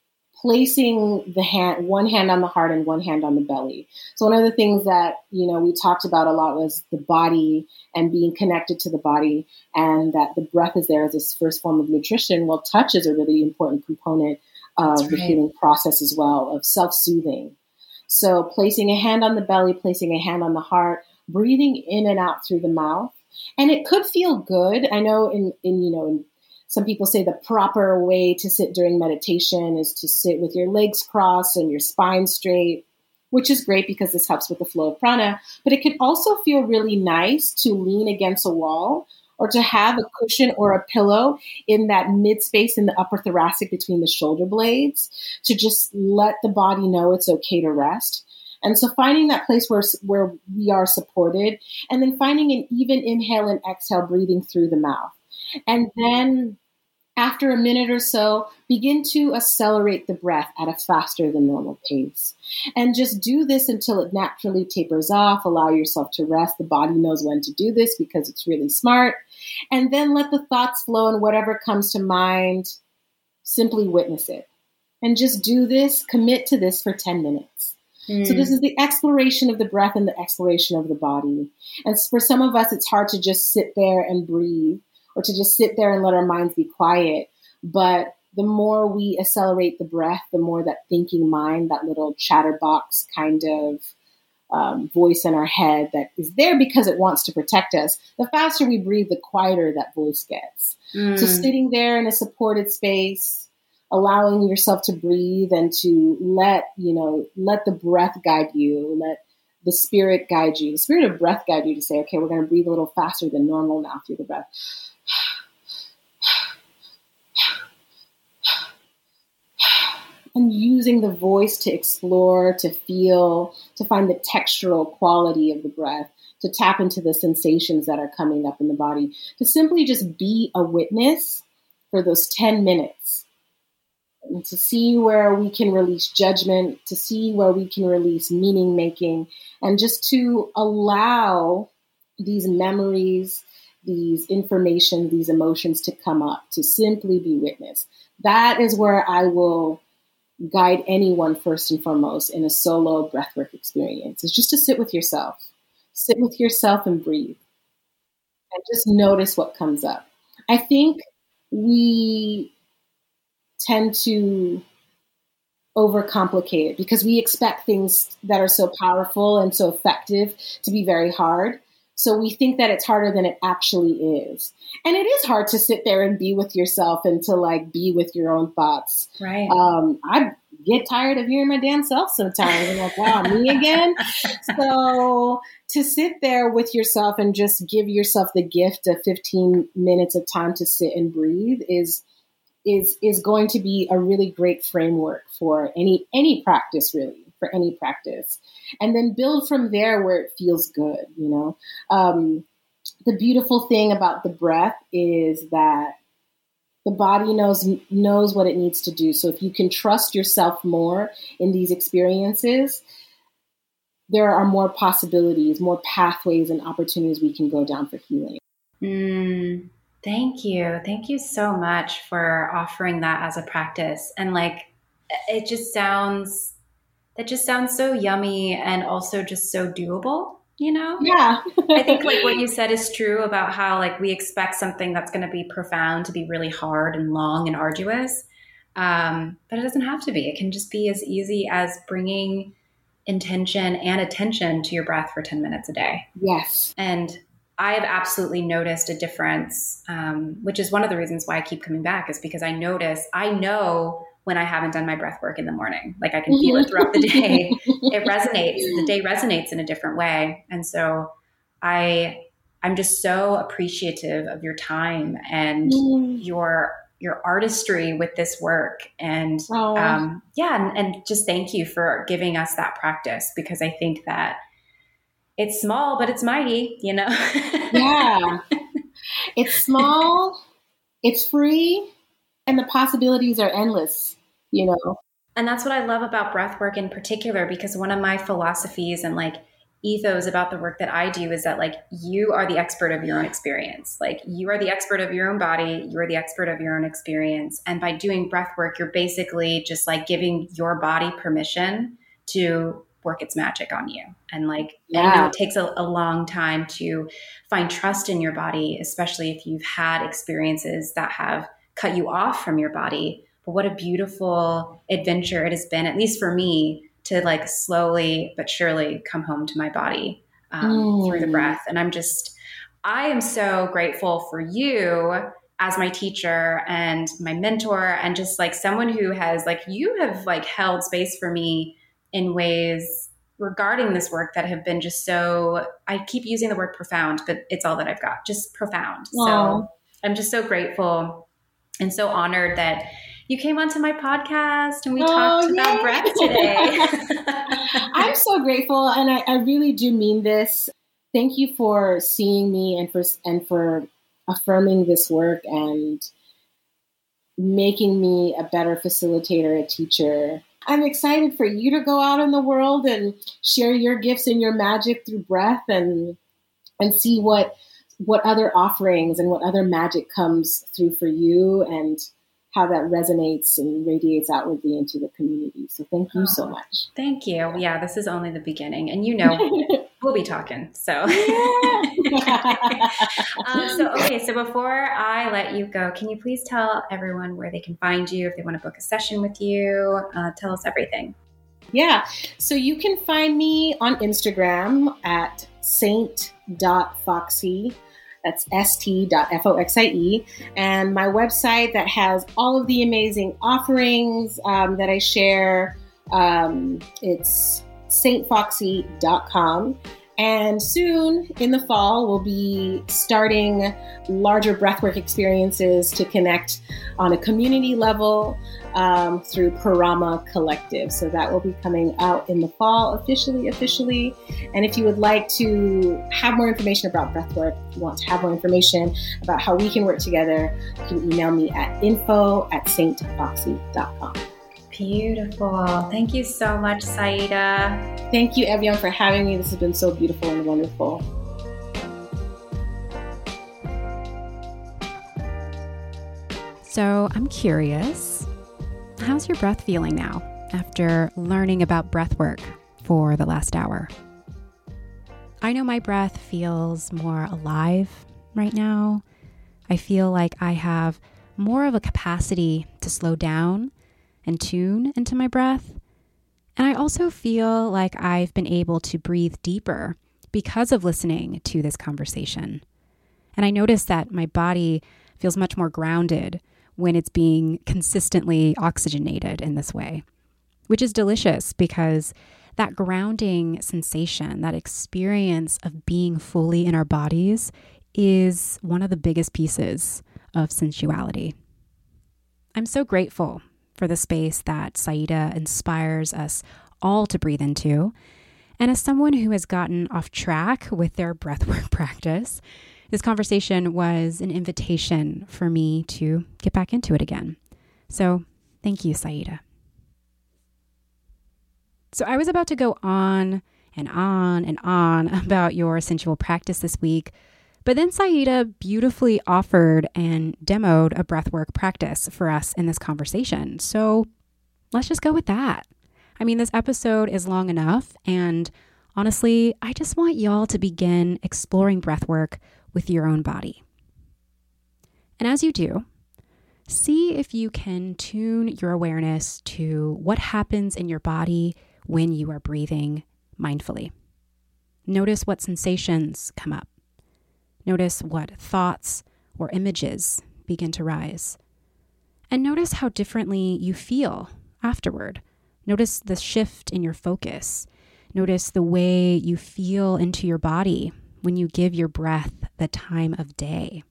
placing the hand, one hand on the heart and one hand on the belly. So one of the things that, you know, we talked about a lot was the body and being connected to the body, and that the breath is there as this first form of nutrition. Well, touch is a really important component of That's the right. healing process as well, of self-soothing. So placing a hand on the belly, placing a hand on the heart, breathing in and out through the mouth. And it could feel good. I know in, in you know, in some people say the proper way to sit during meditation is to sit with your legs crossed and your spine straight, which is great because this helps with the flow of prana. But it can also feel really nice to lean against a wall or to have a cushion or a pillow in that mid space in the upper thoracic between the shoulder blades to just let the body know it's okay to rest. And so finding that place where, where we are supported, and then finding an even inhale and exhale, breathing through the mouth. And then after a minute or so, begin to accelerate the breath at a faster than normal pace. And just do this until it naturally tapers off. Allow yourself to rest. The body knows when to do this because it's really smart. And then let the thoughts flow, and whatever comes to mind, simply witness it. And just do this, commit to this for ten minutes. Mm. So this is the exploration of the breath and the exploration of the body. And for some of us, it's hard to just sit there and breathe, or to just sit there and let our minds be quiet. But the more we accelerate the breath, the more that thinking mind, that little chatterbox kind of um, voice in our head that is there because it wants to protect us, the faster we breathe, the quieter that voice gets. Mm. So sitting there in a supported space, allowing yourself to breathe and to let, you know, let the breath guide you, let the spirit guide you, the spirit of breath guide you to say, okay, we're going to breathe a little faster than normal now through the breath. And using the voice to explore, to feel, to find the textural quality of the breath, to tap into the sensations that are coming up in the body, to simply just be a witness for those ten minutes. And to see where we can release judgment, to see where we can release meaning making, and just to allow these memories, these information, these emotions to come up, to simply be witness. That is where I will guide anyone first and foremost in a solo breathwork experience. It's just to sit with yourself, sit with yourself and breathe, and just notice what comes up. I think we tend to overcomplicate it because we expect things that are so powerful and so effective to be very hard. So we think that it's harder than it actually is. And it is hard to sit there and be with yourself and to like be with your own thoughts. Right. Um, I get tired of hearing my damn self sometimes. I'm like, wow, me again? So to sit there with yourself and just give yourself the gift of fifteen minutes of time to sit and breathe is is is going to be a really great framework for any any practice, really, for any practice. And then build from there where it feels good, you know. Um, the beautiful thing about the breath is that the body knows knows what it needs to do. So if you can trust yourself more in these experiences, there are more possibilities, more pathways and opportunities we can go down for healing. Mm. Thank you. Thank you so much for offering that as a practice. And like, it just sounds, that just sounds so yummy and also just so doable, you know? Yeah. I think like what you said is true about how like we expect something that's going to be profound to be really hard and long and arduous. Um, but it doesn't have to be. It can just be as easy as bringing intention and attention to your breath for ten minutes a day. Yes. And I have absolutely noticed a difference, um, which is one of the reasons why I keep coming back, is because I notice, I know when I haven't done my breath work in the morning, like I can feel it throughout the day. It resonates. The day resonates in a different way. And so I, I'm just so appreciative of your time and mm. your your artistry with this work. And oh. um, yeah, and, and just thank you for giving us that practice, because I think that it's small, but it's mighty, you know? Yeah. It's small, it's free, and the possibilities are endless, you know? And that's what I love about breath work in particular, because one of my philosophies and like ethos about the work that I do is that like you are the expert of your own experience. Like you are the expert of your own body. You are the expert of your own experience. And by doing breath work, you're basically just like giving your body permission to work its magic on you. And like, yeah. I know it takes a, a long time to find trust in your body, especially if you've had experiences that have cut you off from your body. But what a beautiful adventure it has been, at least for me, to like slowly but surely come home to my body um, mm. through the breath. And I'm just, I am so grateful for you as my teacher and my mentor, and just like someone who has like, you have like held space for me in ways regarding this work that have been just so, I keep using the word profound, but it's all that I've got, just profound. Aww. So I'm just so grateful and so honored that you came onto my podcast and we oh, talked yay. about breath today. I'm so grateful. And I, I really do mean this. Thank you for seeing me and for, and for affirming this work and making me a better facilitator, a teacher. I'm excited for you to go out in the world and share your gifts and your magic through breath, and and see what what other offerings and what other magic comes through for you, and how that resonates and radiates outwardly into the community. So thank you oh, so much. Thank you. Yeah, this is only the beginning. And you know, we'll be talking. So. um, so, okay. So before I let you go, can you please tell everyone where they can find you if they want to book a session with you? Uh, tell us everything. Yeah. So you can find me on Instagram at saint dot foxie. That's st dot foxie. And my website that has all of the amazing offerings um, that I share, um, it's saint foxie dot com. And soon in the fall, we'll be starting larger breathwork experiences to connect on a community level um, through Parama Collective. So that will be coming out in the fall, officially, officially. And if you would like to have more information about breathwork, if you want to have more information about how we can work together, you can email me at info at saint foxie dot com. Beautiful. Thank you so much, Saida. Thank you, Evian, for having me. This has been so beautiful and wonderful. So I'm curious, how's your breath feeling now after learning about breath work for the last hour? I know my breath feels more alive right now. I feel like I have more of a capacity to slow down and tune into my breath. And I also feel like I've been able to breathe deeper because of listening to this conversation. And I notice that my body feels much more grounded when it's being consistently oxygenated in this way, which is delicious because that grounding sensation, that experience of being fully in our bodies, is one of the biggest pieces of sensuality. I'm so grateful for the space that Saida inspires us all to breathe into. And as someone who has gotten off track with their breathwork practice, this conversation was an invitation for me to get back into it again. So thank you, Saida. So I was about to go on and on and on about your sensual practice this week, but then Saida beautifully offered and demoed a breathwork practice for us in this conversation. So let's just go with that. I mean, this episode is long enough, and honestly, I just want y'all to begin exploring breathwork with your own body. And as you do, see if you can tune your awareness to what happens in your body when you are breathing mindfully. Notice what sensations come up. Notice what thoughts or images begin to rise. And notice how differently you feel afterward. Notice the shift in your focus. Notice the way you feel into your body when you give your breath the time of day.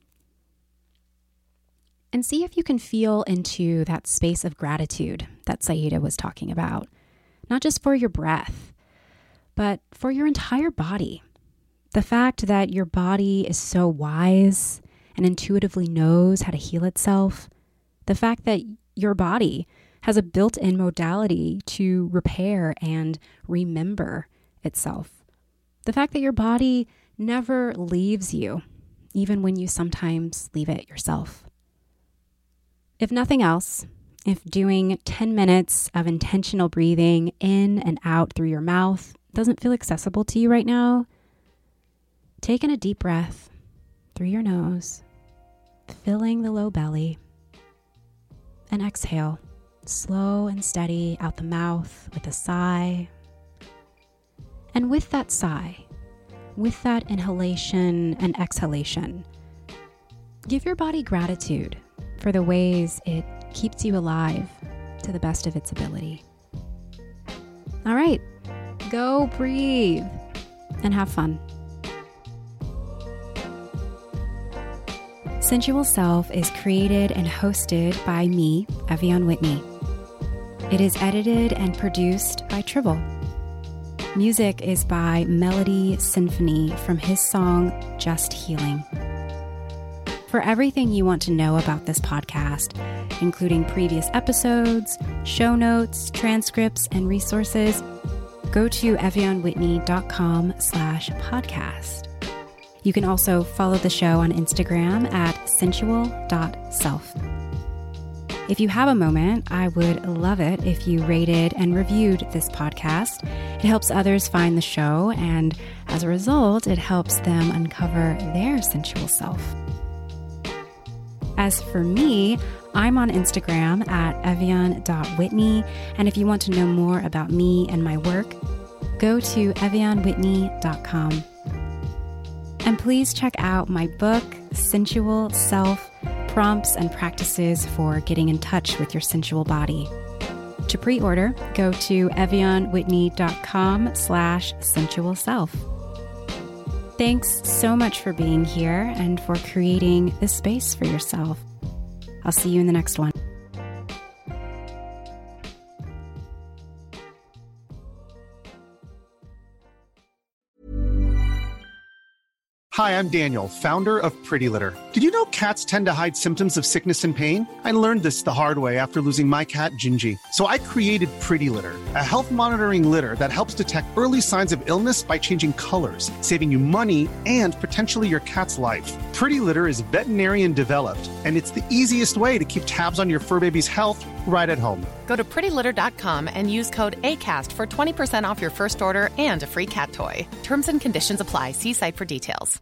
And see if you can feel into that space of gratitude that Saida was talking about, not just for your breath, but for your entire body. The fact that your body is so wise and intuitively knows how to heal itself. The fact that your body has a built-in modality to repair and remember itself. The fact that your body never leaves you, even when you sometimes leave it yourself. If nothing else, if doing ten minutes of intentional breathing in and out through your mouth doesn't feel accessible to you right now, take in a deep breath through your nose, filling the low belly, and exhale, slow and steady out the mouth with a sigh. And with that sigh, with that inhalation and exhalation, give your body gratitude for the ways it keeps you alive to the best of its ability. All right, go breathe and have fun. Sensual Self is created and hosted by me, Ev'Yan Whitney. It is edited and produced by Tribble. Music is by Melody Symphony from his song, Just Healing. For everything you want to know about this podcast, including previous episodes, show notes, transcripts, and resources, go to evyanwhitney.com slash podcast. You can also follow the show on Instagram at sensual dot self. If you have a moment, I would love it if you rated and reviewed this podcast. It helps others find the show, and as a result, it helps them uncover their sensual self. As for me, I'm on Instagram at evyan dot whitney, and if you want to know more about me and my work, go to evyan whitney dot com. And please check out my book, Sensual Self, Prompts and Practices for Getting in Touch with Your Sensual Body. To pre-order, go to evyanwhitney.com slash sensual self. Thanks so much for being here and for creating this space for yourself. I'll see you in the next one. Hi, I'm Daniel, founder of Pretty Litter. Did you know cats tend to hide symptoms of sickness and pain? I learned this the hard way after losing my cat, Gingy. So I created Pretty Litter, a health monitoring litter that helps detect early signs of illness by changing colors, saving you money and potentially your cat's life. Pretty Litter is veterinarian developed, and it's the easiest way to keep tabs on your fur baby's health right at home. Go to pretty litter dot com and use code ACAST for twenty percent off your first order and a free cat toy. Terms and conditions apply. See site for details.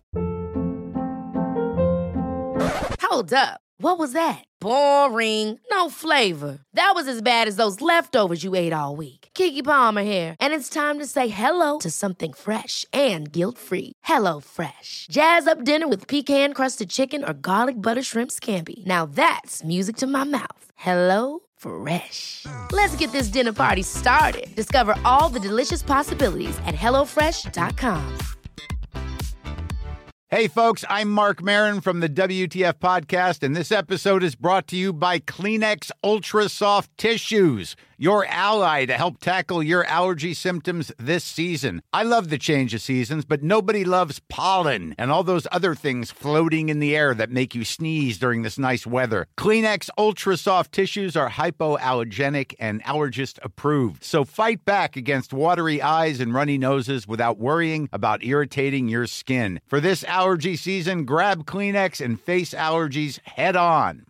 Hold up. What was that? Boring. No flavor. That was as bad as those leftovers you ate all week. Keke Palmer here, and it's time to say hello to something fresh and guilt-free. Hello Fresh. Jazz up dinner with pecan-crusted chicken or garlic butter shrimp scampi. Now that's music to my mouth. Hello Fresh. Let's get this dinner party started. Discover all the delicious possibilities at hello fresh dot com. Hey, folks, I'm Mark Maron from the W T F Podcast, and this episode is brought to you by Kleenex Ultra Soft Tissues, your ally to help tackle your allergy symptoms this season. I love the change of seasons, but nobody loves pollen and all those other things floating in the air that make you sneeze during this nice weather. Kleenex Ultra Soft Tissues are hypoallergenic and allergist approved, so fight back against watery eyes and runny noses without worrying about irritating your skin. For this allergy season, grab Kleenex and face allergies head on.